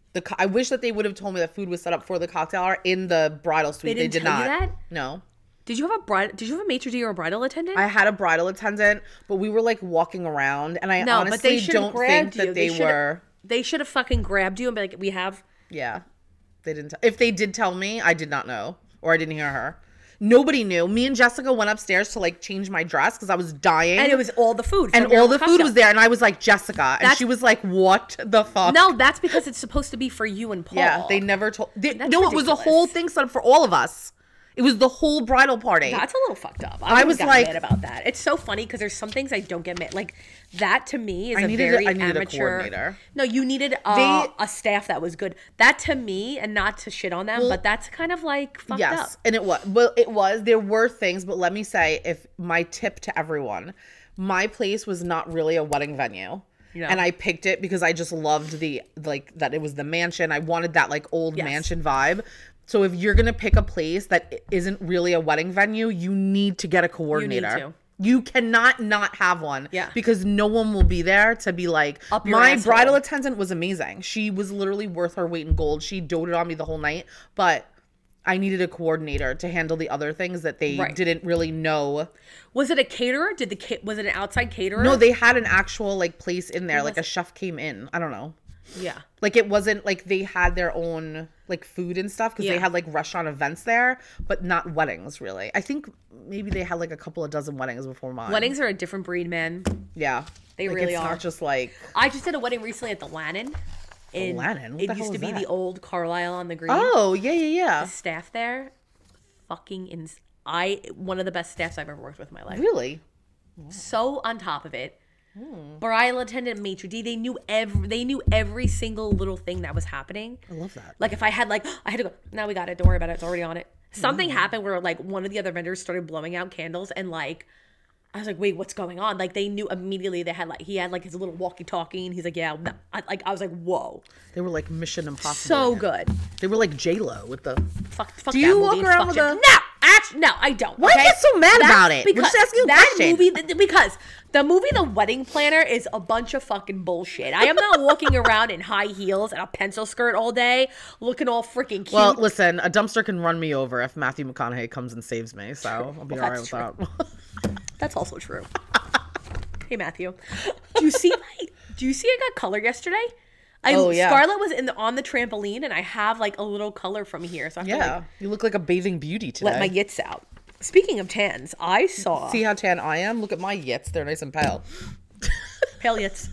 I wish that they would have told me that food was set up for the cocktail hour in the bridal suite. They didn't did tell not. you that? No. Did you have a maitre d' or a bridal attendant? I had a bridal attendant, but we were like walking around, and I No, but they honestly should have don't grabbed think you. that they were. They should have fucking grabbed you and be like, "We have." Yeah, they didn't. If they did tell me, I did not know, or I didn't hear her. Nobody knew. Me and Jessica went upstairs to like change my dress because I was dying, And it was all the food. and from your all the food cocktail. was there, and I was like Jessica, and That's- she was like, "What the fuck?" No, that's because it's supposed to be for you and Paul. Yeah, they never told. No, That's it was a ridiculous. whole thing set up for all of us. It was the whole bridal party. That's a little fucked up. I was got like- mad about that. It's so funny because there's some things I don't get mad. Like that to me is I a needed very a amateur. coordinator. No, you needed a staff that was good. That to me, and not to shit on them, but that's kind of like fucked Yes, up. and it was. Well, it was. There were things, but let me say, if my tip to everyone, my place was not really a wedding venue. Yeah. And I picked it because I just loved the like that it was the mansion. I wanted that like old Yes. mansion vibe. So if you're gonna pick a place that isn't really a wedding venue, you need to get a coordinator. to. You cannot not have one. Yeah. Because no one will be there to be like, Up your my asshole. bridal attendant was amazing. She was literally worth her weight in gold. She doted on me the whole night. But I needed a coordinator to handle the other things that they Right. didn't really know. Was it a caterer? Was it an outside caterer? No, they had an actual like place in there. Like a chef came in. I don't know. Yeah. Like it wasn't like they had their own like food and stuff because they Yeah. had like restaurant events there, but not weddings really. I think maybe they had like a couple of dozen weddings before mine. Weddings are a different breed, man. Yeah. They Like, really it's are. not just like I just did a wedding recently at the Lannon. Lannon? What It the used hell to is be that? the old Carlisle on the Green. Oh, yeah. Staff there, fucking one of the best staffs I've ever worked with in my life. Really? So on top of it, bridal attendant, maitre d', they knew every single little thing that was happening. I love that. Like if I had I had to go, now we got it, don't worry about it, it's already on it. Something happened where like one of the other vendors started blowing out candles and like I was like, wait, what's going on? Like they knew immediately. They had he had like his little walkie-talkie and he's like, yeah, no. I was like, whoa, They were like Mission Impossible. so good. They were like J-Lo with the... Fuck Do that you movie walk and around fuck with shit. a- No, actually, no, I don't. Why you get so mad about it? We're Because just asking you a that question. movie, because the movie The Wedding Planner is a bunch of fucking bullshit. I am not walking around in high heels and a pencil skirt all day, looking all freaking cute. Well, listen, a dumpster can run me over if Matthew McConaughey comes and saves me, so I'll be Well, all right with that's that. That's also true. Hey Matthew, do you see I got color yesterday? Oh, yeah. Scarlett was on the trampoline, and I have like a little color from here, so I have to Yeah, like, you look like a bathing beauty today. let my yits out. Speaking of tans, I saw See how tan I am? Look at my yits. They're nice and pale. pale yits.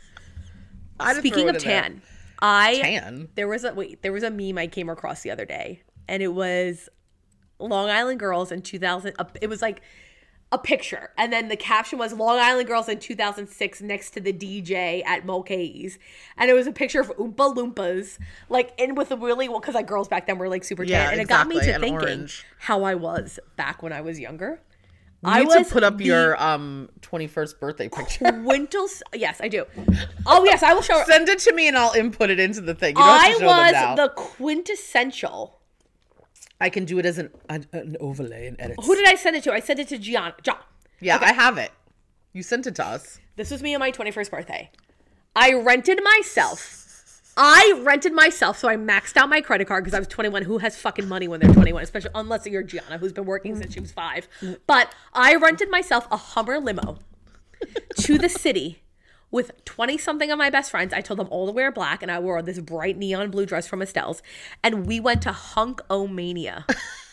I just Speaking threw of it in there. tan, Tan? there was a meme I came across the other day, and it was Long Island Girls in 2000. It was like a picture, and then the caption was Long Island Girls in 2006 next to the DJ at Mulcahy's, and it was a picture of Oompa Loompas, like in with a really because like girls back then were like super tan, Yeah, and it got me exactly, to and thinking orange. how I was back when I was younger. You need to put up your 21st birthday picture. Yes, I do. Oh yes, I will show. Send it to me and I'll input it into the thing. You don't have I to show them now. was the quintessential. I can do it as an overlay and edit. Who did I send it to? I sent it to John. Yeah, I have it. You sent it to us. This was me on my 21st birthday. I rented myself, so I maxed out my credit card because I was 21. Who has fucking money when they're 21? Especially unless you're Gianna, who's been working since she was 5. But I rented myself a Hummer limo to the city with 20-something of my best friends. I told them all to wear black, and I wore this bright neon blue dress from Estelle's. And we went to Hunk-O-Mania.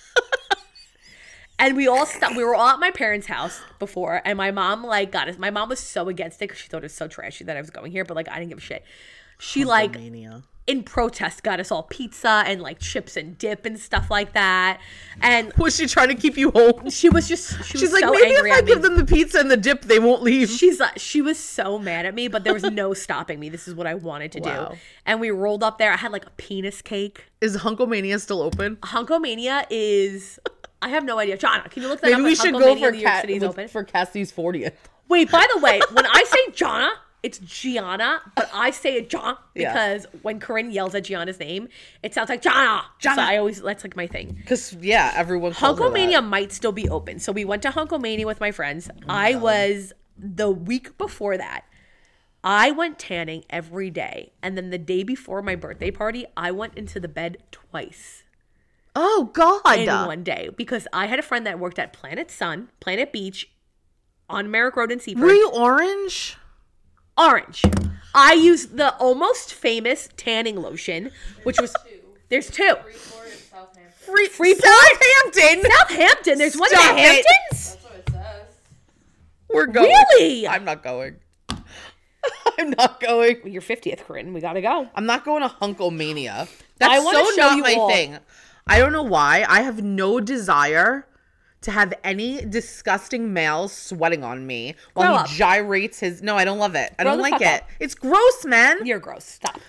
And we were all at my parents' house before, and my mom got us. My mom was so against it because she thought it was so trashy that I was going here, but I didn't give a shit. She like Mania. in protest got us all pizza and like chips and dip and stuff like that. And Was she trying to keep you home? she was She's like, so maybe angry if I at me. give them the pizza and the dip, they won't leave. She was so mad at me, but there was no stopping me. This is what I wanted to Wow. do. And we rolled up there. I had like a penis cake. Is Hunkomania still open? Hunkomania is, I have no idea. Jonna, can you look that Maybe up? we if should go Hunkomania for in New York City is open? for Cassie's 40th. Wait, by the way, when I say Jonna, it's Gianna, but I say it John Yeah. because when Corinne yells at Gianna's name, it sounds like Jonna. So Jonna. I always, that's like my thing. Because, yeah, everyone calls her Hunkomania that. might still be open. So we went to Hunkomania with my friends. Oh I was, the week before that, I went tanning every day. And then the day before my birthday party, I went into the bed twice Oh, God. in one day because I had a friend that worked at Planet Sun, Planet Beach, on Merrick Road in Seaford. Were you orange? Orange. I used the almost famous tanning lotion, which was, Two. there's two. Freeport and Southampton. Freeport? Southampton. Southampton. There's one in the Stop it. Hamptons? That's what it says. We're going. Really? I'm not going. I'm not going. Your 50th, Corinne. We gotta go. I'm not going to Hunkomania. That's I wanna so show not you my all. thing. I don't know why. I have no desire to have any disgusting male sweating on me Grow while up. he gyrates his. No, I don't love it. I Grow don't the like fuck it. up. It's gross, man. You're gross. Stop.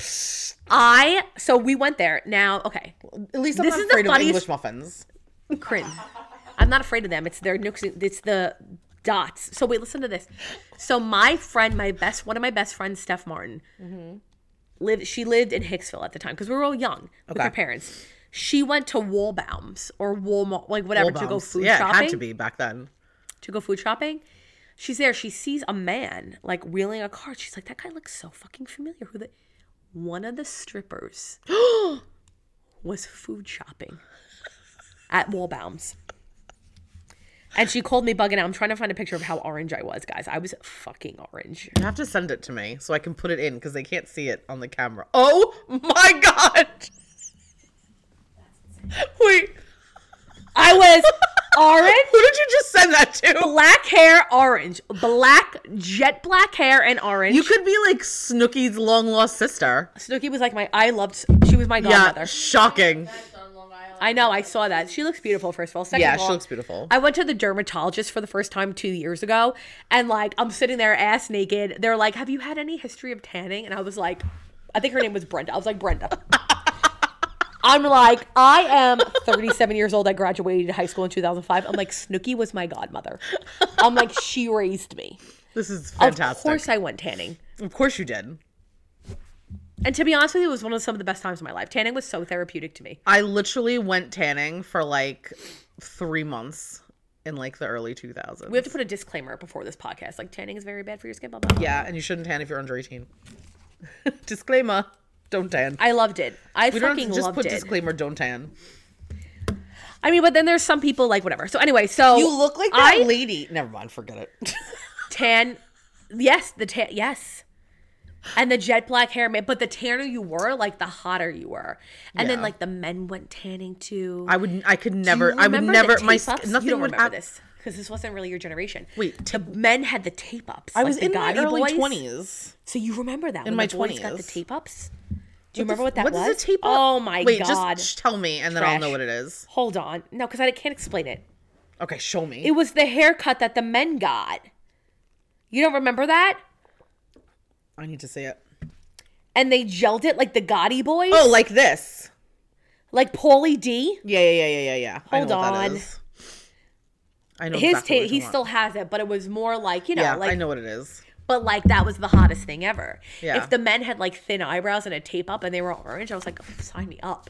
So we went there. Now, okay. At least I'm This not is the afraid of funniest- English muffins. Corinne. I'm not afraid of them. It's their nooks. It's the dots. So wait, listen to this. So my friend, one of my best friends, Steph Martin, she lived in Hicksville at the time because we were all young with Okay. her parents. She went to Walbaum's or Walmart, like whatever, to go Wallbounce. food Yeah, shopping. it had to be back then. To go food shopping. She's there. She sees a man like wheeling a cart. She's like, that guy looks so fucking familiar. One of the strippers was food shopping at Walbaum's. And she called me bugging out. I'm trying to find a picture of how orange I was, guys. I was fucking orange. You have to send it to me so I can put it in because they can't see it on the camera. Oh my God. Wait. I was orange, Who did you just send that to? black hair, orange. Jet black hair and orange. You could be like Snooki's long lost sister. Snooki was like she was my godmother. Yeah, shocking. That's on Long Island. I know, I saw that. She looks beautiful, first of all. Second Yeah, of all, she looks beautiful. I went to the dermatologist for the first time 2 years ago, and like I'm sitting there ass naked. They're like, "Have you had any history of tanning?" And I was like, I think her name was Brenda. I was like, Brenda. I'm like, I am 37 years old. I graduated high school in 2005. I'm like, Snooki was my godmother. I'm like, she raised me. This is fantastic. Of course I went tanning. Of course you did. And to be honest with you, it was one of some of the best times of my life. Tanning was so therapeutic to me. I literally went tanning for like 3 months in like the early 2000s. We have to put a disclaimer before this podcast. Like, tanning is very bad for your skin. Blah, blah, blah. Yeah, and you shouldn't tan if you're under 18. Disclaimer, don't tan. I loved it. I We don't have fucking to just loved put it. disclaimer, don't tan. I mean, but then there's some people like whatever. So anyway, so You look like that lady. Never mind, forget it. tan. Yes, yes. And the jet black hair, man. But the tanner you were, like the hotter you were. And then Yeah. like the men went tanning too. I could Do you never, I would remember never, the my, tape-ups? nothing You don't would remember happen. this because this wasn't really your generation. Wait, the men had the tape ups. I was the in my Gotti early boys. 20s. So you remember that In when my the boys got the 20s. tape ups? Do you remember what that was? What is a tape up? Oh my Wait, god! just tell me and then I'll know Trash. what it is. Hold on, no, because I can't explain it. Okay, show me. It was the haircut that the men got. You don't remember that? I need to see it. And they gelled it like the Gotti boys. Oh, like this. like Paulie D. Yeah. I Hold know what that on. is. I know His exactly what tape, he you want. still has it, but it was more like Yeah, like I know what it is. But like that was the hottest thing ever. Yeah. If the men had like thin eyebrows and a tape up and they were orange, I was like, oh, sign me up.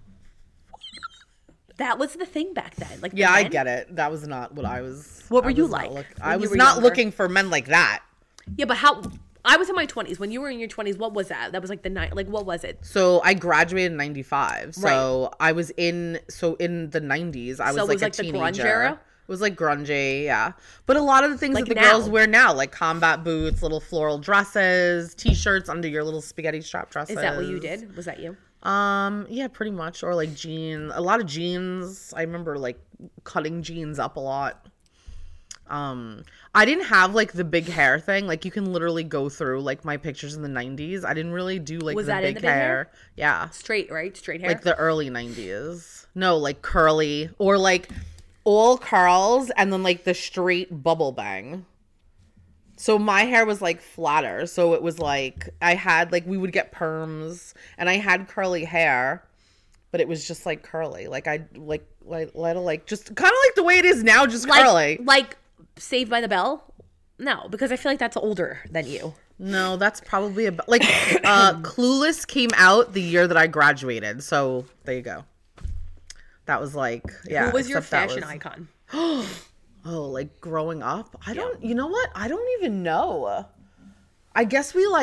That was the thing back then. Like, the Yeah, I men- get it. That was not what I was. What were I you was not like I when you was were not younger? looking for men like that. Yeah, but how? I was in my 20s. When you were in your 20s, what was that? That was like the night. Like, what was it? So I graduated in 95. So I was in the 90s. I was So it like was a like the teenager. grunge era? It was like grungy, yeah. But a lot of the things Like that the now. girls wear now, like combat boots, little floral dresses, t-shirts under your little spaghetti strap dresses. Is that what you did? Was that you? Yeah, pretty much. Or like jeans, a lot of jeans. I remember like cutting jeans up a lot. I didn't have like the big hair thing. Like you can literally go through like my pictures in the 90s. I didn't really do like Was the that in big the big hair? Yeah. Straight, right? Straight hair. Like the early 90s. No, like curly or like all curls and then like the straight bubble bang. So my hair was like flatter. So it was like I had like we would get perms and I had curly hair, but it was just like curly. Like I like just kind of like the way it is now, just curly. Like Saved by the Bell? No, because I feel like that's older than you. No, that's probably about like Clueless came out the year that I graduated. So there you go. That was like, yeah. Who was your except that fashion was- icon? Oh, like growing up? You know what? I don't even know. I guess we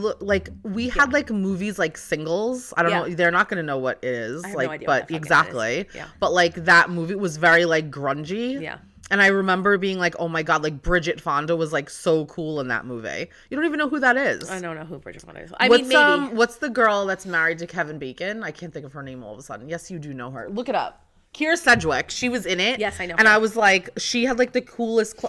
had like movies like Singles. I don't know. They're not going to know what it is. I have like, no idea but what that fucking exactly. is. Yeah. But like that movie was very like grungy. Yeah. And I remember being like, oh my God, like Bridget Fonda was like so cool in that movie. You don't even know who that is. I don't know who Bridget Fonda is. I mean, maybe. What's the girl that's married to Kevin Bacon? I can't think of her name all of a sudden. Yes, you do know her. Look it up. Kira Sedgwick. She was in it. Yes, I know And her. I was like, she had like the coolest,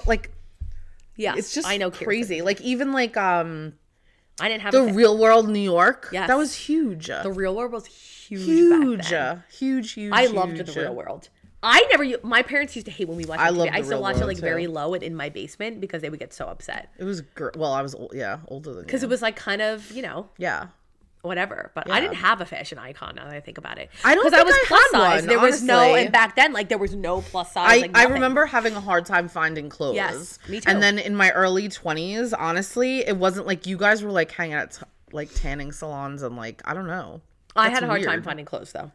Yes, it's just I know Kirsten. crazy. Like even like I didn't have The Real World New York. Yes. That was huge. The Real World was huge. Huge. Back then. Huge. I loved The Real World. My parents used to hate when we watched it. loved I The used to Real watch it World, like too. very low and in my basement because they would get so upset. It was well, I was older than Because you. it was like kind of, Yeah. whatever. But Yeah. I didn't have a fashion icon now that I think about it. I don't Because I think was I plus had size. one, There was no, honestly. and back then, like there was no plus size. I remember having a hard time finding clothes. Yes, me too. And then in my early 20s, honestly, it wasn't like you guys were like hanging out like tanning salons and like I don't know. I That's had a hard time weird. finding clothes though.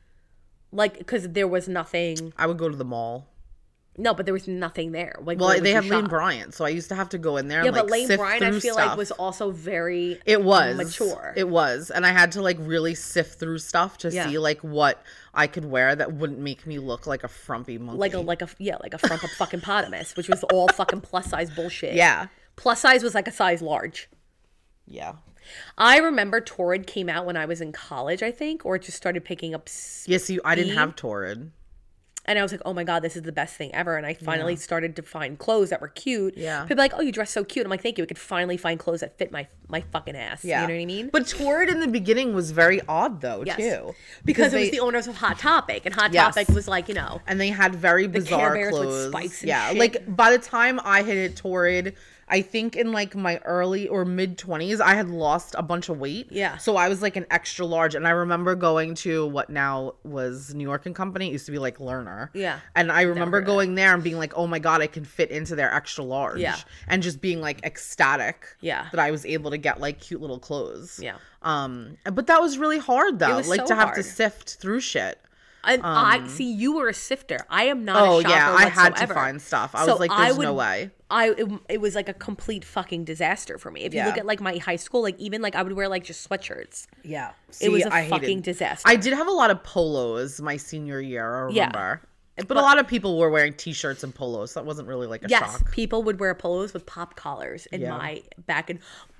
Like, because there was nothing. I would go to the mall. No, but there was nothing there. Like, Well, where would they you had Lane shop? Bryant, so I used to have to go in there. Yeah, and, but like, Lane sift Bryant, I through feel stuff. like, was also very It was mature. It was, and I had to like really sift through stuff to Yeah. see like what I could wear that wouldn't make me look like a frumpy monkey. like a frump up fucking potamus, which was all fucking plus size bullshit. Yeah. Plus size was like a size large. Yeah. I remember Torrid came out when I was in college, I think, or it just started picking up Yes, I didn't Speed? have Torrid. and I was like, oh my God, this is the best thing ever. And I finally started to find clothes that were cute. Yeah. People were like, oh, you dress so cute. I'm like, thank you. I could finally find clothes that fit my fucking ass. Yeah. You know what I mean? But Torrid in the beginning was very odd though, Yes. too. Because it was they- the owners of Hot Topic. And Hot Yes. Topic was like, and they had very Care bizarre Bears with clothes. spikes and Yeah, shit. like by the time I hit Torrid, I think in like my early or mid 20s, I had lost a bunch of weight. Yeah. So I was like an extra large, and I remember going to what now was New York and Company. It used to be like Lerner. Yeah. And I remember heard of going there and being like, oh my God, I can fit into their extra large. Yeah. And just being like ecstatic. Yeah. That I was able to get like cute little clothes. Yeah. But that was really hard though. was Like so to have to hard. sift through shit. And I see you were a sifter. I am not Oh a shopper yeah, I had to whatsoever. find stuff. I So was like, there's no way. It was like a complete fucking disaster for me. If you Yeah. look at like my high school, like even like I would wear like just sweatshirts. Yeah. It was a I hated- fucking disaster. I did have a lot of polos my senior year, I Yeah. remember. But a lot of people were wearing t-shirts and polos, so that wasn't really like a Yes, shock. people would wear polos with pop collars in Yeah. my back in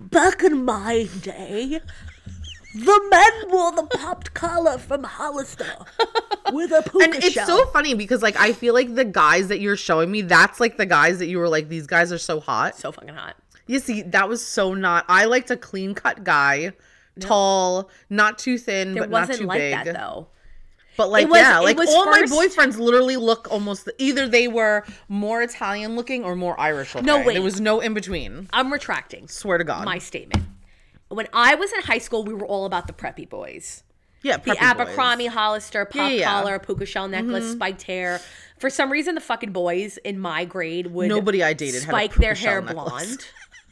my day. The men wore the popped collar from Hollister with a puka And it's shell. so funny because like I feel like the guys that you're showing me, that's like the guys that you were like, these guys are so hot. so fucking hot. You see, that was so not. I liked a clean cut guy, tall, not too thin, It but not wasn't too like big. that though. But like, It was- yeah, it like was all first- my boyfriends literally look almost either they were more Italian looking or more Irish looking. No, wait. There was no in between. I'm retracting Swear to God. my statement. When I was in high school, we were all about the preppy boys. Yeah, The preppy Abercrombie, boys. Hollister, pop Yeah. collar, puka shell necklace, spiked hair. For some reason, the fucking boys in my grade would Nobody I dated had a spike puka their hair shell necklace. blonde.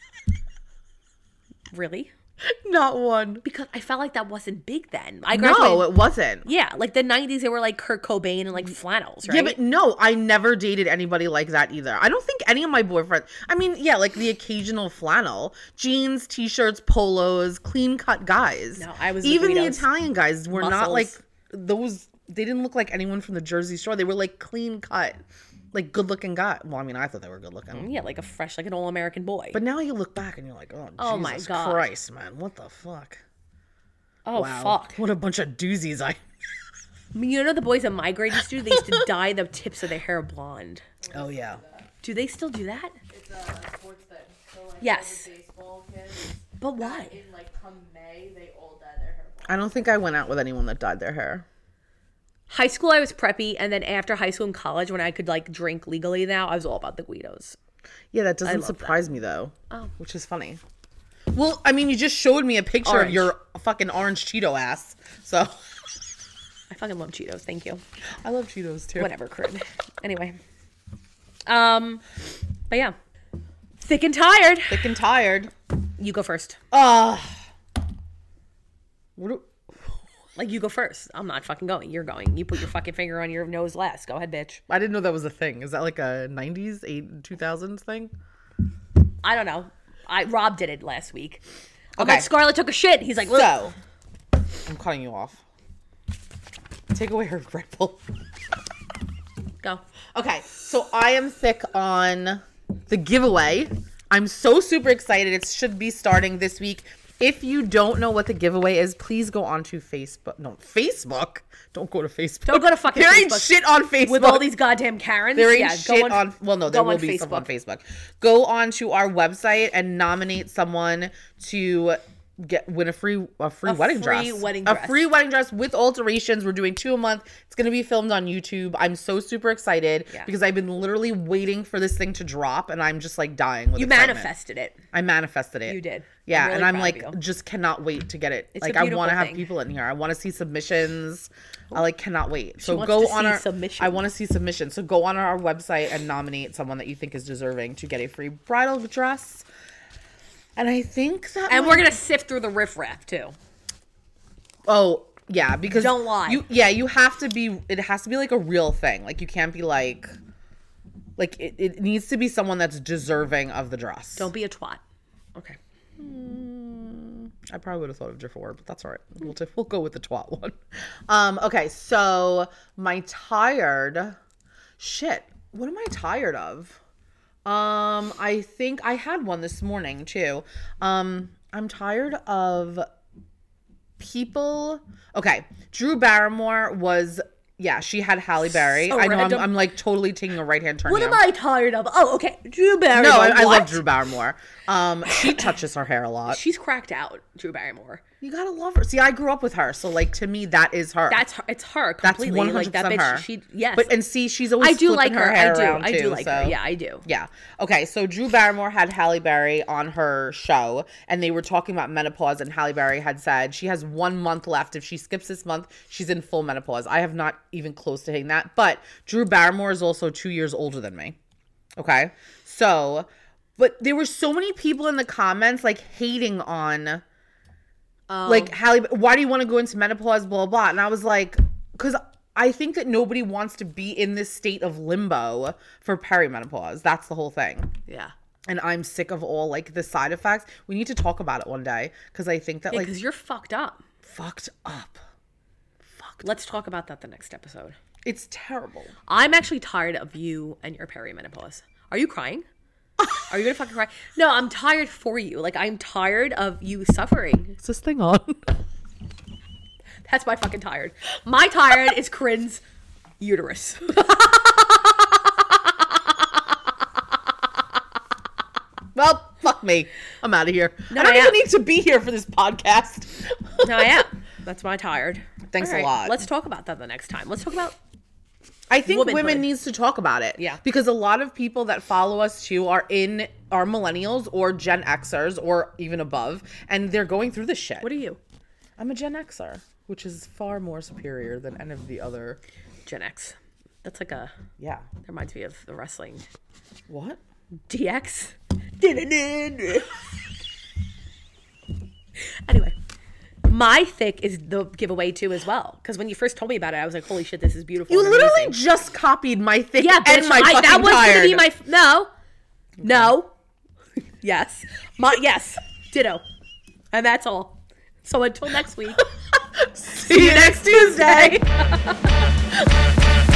Really? Not one. Because I felt like that wasn't big then. I No, graduated. it wasn't. Yeah, like the 90s, they were like Kurt Cobain and like flannels, right? Yeah, but no, I never dated anybody like that either. I don't think any of my boyfriends, I mean, yeah, like the occasional flannel, jeans, t-shirts, polos, clean cut guys. No, I was the Even the Guidos. Italian guys were not Muscles. like those, they didn't look like anyone from the Jersey Shore. They were like clean cut, like good looking guy. Well, I mean, I thought they were good looking. Yeah, like a fresh, like an all-American boy. But now you look back and you're like, oh my Jesus God. Christ, man, what the fuck? oh, Wow. fuck. What a bunch of doozies I... I mean, you know the boys in my grade used to do? They used to dye the tips of their hair blonde. Oh, yeah. Do they still do that? It's a sports thing. So like Yes. all the baseball kids. But why? In like come May, they all dye their hair blonde. I don't think I went out with anyone that dyed their hair. High school, I was preppy, and then after high school and college, when I could like drink legally now, I was all about the Guidos. Yeah, that doesn't love surprise me though. Oh. Which is funny. Well, I mean, you just showed me a picture Orange. of your fucking orange Cheeto ass. So I fucking love Cheetos. Thank you. I love Cheetos too. Whatever, Corinne. Anyway. But yeah. Thick and tired. Thick and tired. You go first. What do- Like, you go first. I'm not fucking going. You're going. You put your fucking finger on your nose last. Go ahead, bitch. I didn't know that was a thing. Is that like a 90s, 2000s thing? I don't know. Rob did it last week. I'm Okay. like, Scarlett took a shit. He's like, look. So, I'm cutting you off. Take away her Red Bull. Go. Okay, so I am thick on the giveaway. I'm so super excited. It should be starting this week. If you don't know what the giveaway is, please go onto Facebook. No, Facebook. Don't go to Facebook. Don't go to fucking There ain't Facebook. shit on Facebook. With all these goddamn Karens. There ain't yeah, shit on. Well, no, there go will on be some on Facebook. Facebook. Go on to our website and nominate someone to win a free wedding dress. wedding A dress. free wedding dress with alterations. We're doing 2 a month. It's gonna be filmed on YouTube. I'm so super excited because I've been literally waiting for this thing to drop, and I'm just like dying with You excitement. manifested it. I manifested it. You did. Yeah, I'm really and I'm proud like, of you. just cannot wait to get it. It's like, a I beautiful want to have thing. people in here. I want to see submissions. I like cannot wait. So wants go to on see our. submissions. I want to see submissions. So go on our website and nominate someone that you think is deserving to get a free bridal dress. And I think that. And we're going to sift through the riffraff, too. Oh yeah, because Don't lie. You have to be. It has to be like a real thing. Like you can't be like. Like it needs to be someone that's deserving of the dress. Don't be a twat. Okay. I probably would have thought of a different word, but that's all right. We'll go with the twat one. Okay, so my tired shit. What am I tired of? I think I had one this morning too. I'm tired of people. Okay, Drew Barrymore was. Yeah, she had Halle Berry. So I know random. I'm like totally taking a right hand turn. What here. am I tired of? Oh, okay. Drew Barrymore. No, I What? love Drew Barrymore. She touches her hair a lot. She's cracked out, Drew Barrymore. You gotta love her. See, I grew up with her, so like to me, that is her. That's her. It's her That's completely. 100% like that bitch. her. She yes. But and see, she's always I do flipping like her. hair I do. around I too, do like so. her. Yeah, I do. Yeah. Okay, so Drew Barrymore had Halle Berry on her show, and they were talking about menopause, and Halle Berry had said she has 1 month left. If she skips this month, she's in full menopause. I have not even close to hitting that, but Drew Barrymore is also 2 years older than me. Okay, so, but there were so many people in the comments like hating on. Like, Halle, why do you want to go into menopause, blah, blah, and I was like, because I think that nobody wants to be in this state of limbo for perimenopause. That's the whole thing. Yeah. And I'm sick of all, like, the side effects. We need to talk about it one day, because I think that, like, Because you're fucked up. fucked up. Let's talk about that the next episode. It's terrible. I'm actually tired of you and your perimenopause. Are you crying? Are you gonna fucking cry? No, I'm tired for you. Like, I'm tired of you suffering. Is this thing on? That's my fucking tired. My tired is Corinne's uterus. Well, fuck me. I'm out of here. No, I don't I even am. need to be here for this podcast. No, I am. That's my tired. Thanks All a right, lot. Let's talk about that the next time. Let's talk about I think Womanhood. women needs to talk about it. Yeah. Because a lot of people that follow us too are millennials or Gen Xers or even above, and they're going through this shit. what are you? I'm a Gen Xer, which is far more superior than any of the other. Gen X. That's like a Yeah. that reminds me of the wrestling. What? DX. Anyway, my thick is the giveaway too as well. Because when you first told me about it, I was like, "Holy shit, this is beautiful." You and literally amazing. just copied my thick yeah, and bitch, my fucking that was tired. gonna be my no, yes, yes, ditto, and that's all. So until next week, See you next Tuesday.